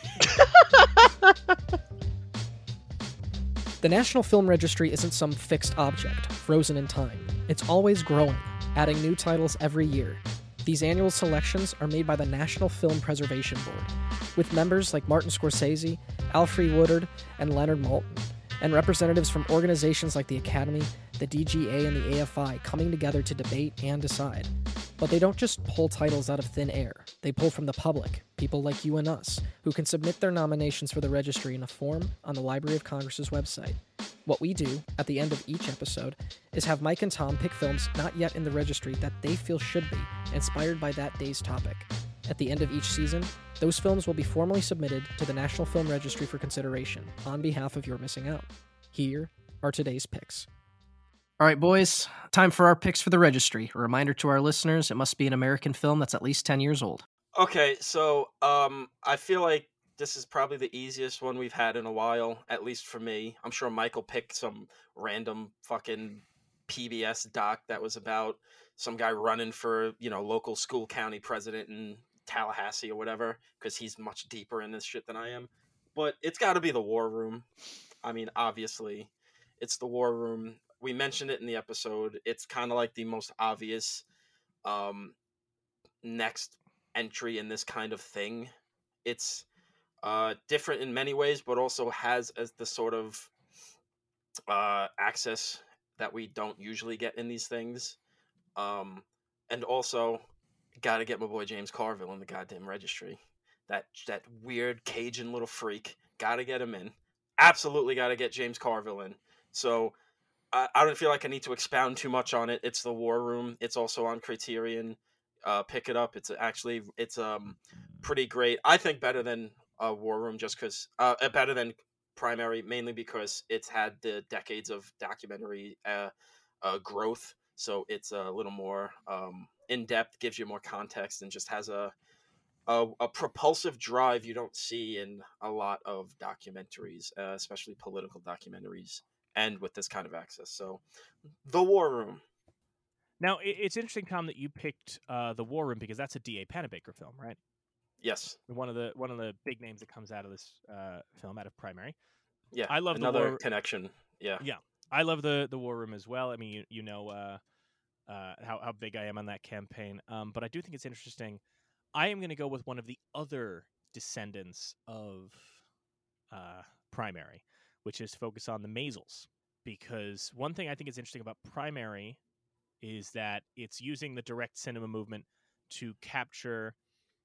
The National Film Registry isn't some fixed object, frozen in time. It's always growing, adding new titles every year. These annual selections are made by the National Film Preservation Board, with members like Martin Scorsese, Alfre Woodard, and Leonard Maltin, and representatives from organizations like the Academy, the D G A, and the A F I coming together to debate and decide. But they don't just pull titles out of thin air. They pull from the public, people like you and us, who can submit their nominations for the registry in a form on the Library of Congress's website. What we do, at the end of each episode, is have Mike and Tom pick films not yet in the registry that they feel should be, inspired by that day's topic. At the end of each season, those films will be formally submitted to the National Film Registry for consideration, on behalf of You're Missing Out. Here are today's picks. All right, boys, time for our picks for the registry. A reminder to our listeners, it must be an American film that's at least ten years old. Okay, so um, I feel like this is probably the easiest one we've had in a while, at least for me. I'm sure Michael picked some random fucking P B S doc that was about some guy running for, you know, local school county president in Tallahassee or whatever, because he's much deeper in this shit than I am. But it's got to be The War Room. I mean, obviously, it's The War Room. We mentioned it in the episode. It's kind of like the most obvious um, next entry in this kind of thing. It's uh, different in many ways, but also has as the sort of uh, access that we don't usually get in these things. Um, and also, got to get my boy James Carville in the goddamn registry. That that weird Cajun little freak. Got to get him in. Absolutely got to get James Carville in. So I, I don't feel like I need to expound too much on it. It's The War Room. It's also on Criterion. Uh, pick it up. It's actually it's um pretty great. I think better than uh, War Room, just because uh, better than Primary, mainly because it's had the decades of documentary uh, uh, growth. So it's a little more um, in depth, gives you more context, and just has a, a a propulsive drive you don't see in a lot of documentaries, uh, especially political documentaries, and with this kind of access. So, The War Room. Now, it's interesting, Tom, that you picked uh, The War Room because that's a D A Pennebaker film, right? Yes. One of the one of the big names that comes out of this uh, film, out of Primary. Yeah. I love another the War... connection. Yeah. Yeah. I love the the War Room as well. I mean, you you know uh, uh, how how big I am on that campaign. Um, but I do think it's interesting. I am going to go with one of the other descendants of uh, Primary, which is focus on the Maysles, because one thing I think is interesting about Primary is that it's using the direct cinema movement to capture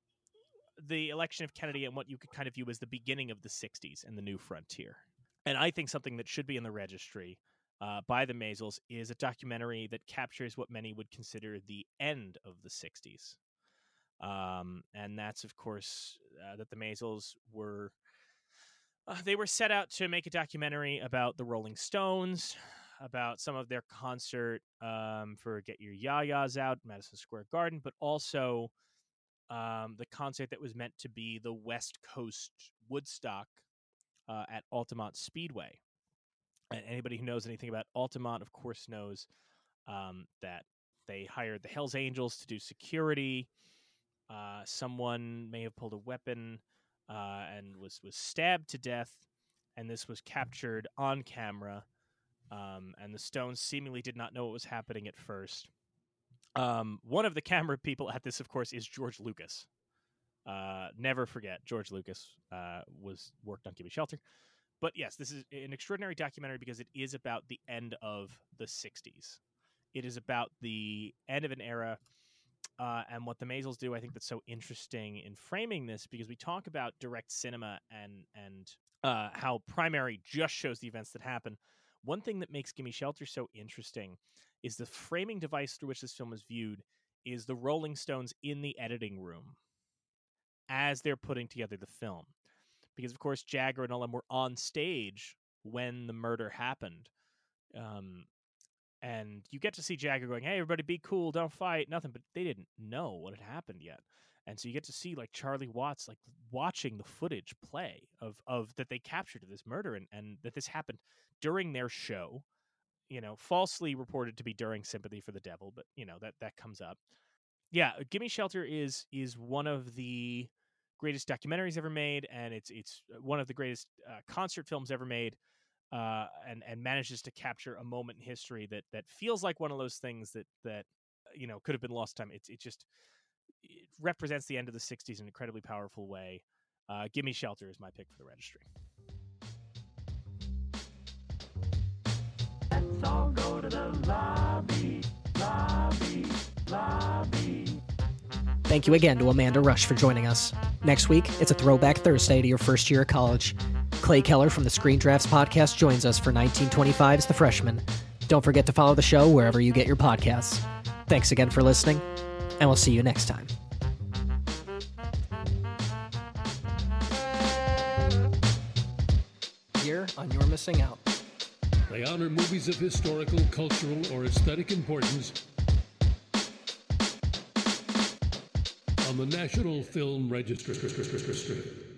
the election of Kennedy and what you could kind of view as the beginning of the sixties and the new frontier. And I think something that should be in the registry uh, by the Maysles is a documentary that captures what many would consider the end of the sixties. Um, and that's, of course, uh, that the Maysles were... Uh, they were set out to make a documentary about the Rolling Stones, about some of their concert um, for Get Your Ya-Ya's Out, Madison Square Garden, but also um, the concert that was meant to be the West Coast Woodstock uh, at Altamont Speedway. And anybody who knows anything about Altamont, of course, knows um, that they hired the Hells Angels to do security. Uh, someone may have pulled a weapon uh, and was, was stabbed to death, and this was captured on camera. Um, and the Stones seemingly did not know what was happening at first. Um, one of the camera people at this, of course, is George Lucas. Uh, never forget, George Lucas uh, was worked on Gimme Shelter. But yes, this is an extraordinary documentary because it is about the end of the sixties. It is about the end of an era. Uh, and what the Maysles do, I think that's so interesting in framing this, because we talk about direct cinema and, and uh, how Primary just shows the events that happen. One thing that makes Gimme Shelter so interesting is the framing device through which this film is viewed is the Rolling Stones in the editing room as they're putting together the film. Because, of course, Jagger and all them were on stage when the murder happened. Um, and you get to see Jagger going, hey, everybody be cool, don't fight, nothing. But they didn't know what had happened yet. And so you get to see, like, Charlie Watts, like, watching the footage play of, of that they captured of this murder, and, and that this happened during their show, you know, falsely reported to be during Sympathy for the Devil, but, you know, that, that comes up. Yeah, Gimme Shelter is is one of the greatest documentaries ever made, and it's it's one of the greatest uh, concert films ever made, uh, and, and manages to capture a moment in history that that feels like one of those things that, that you know, could have been lost time. It's it just... it represents the end of the sixties in an incredibly powerful way. Uh, Gimme Shelter is my pick for the registry. Let's all go to the lobby, lobby, lobby. Thank you again to Amanda Rush for joining us. Next week, it's a throwback Thursday to your first year of college. Clay Keller from the Screen Drafts podcast joins us for nineteen twenty-five's The Freshman. Don't forget to follow the show wherever you get your podcasts. Thanks again for listening, and we'll see you next time. Here on You're Missing Out. They honor movies of historical, cultural, or aesthetic importance on the National Film Registry.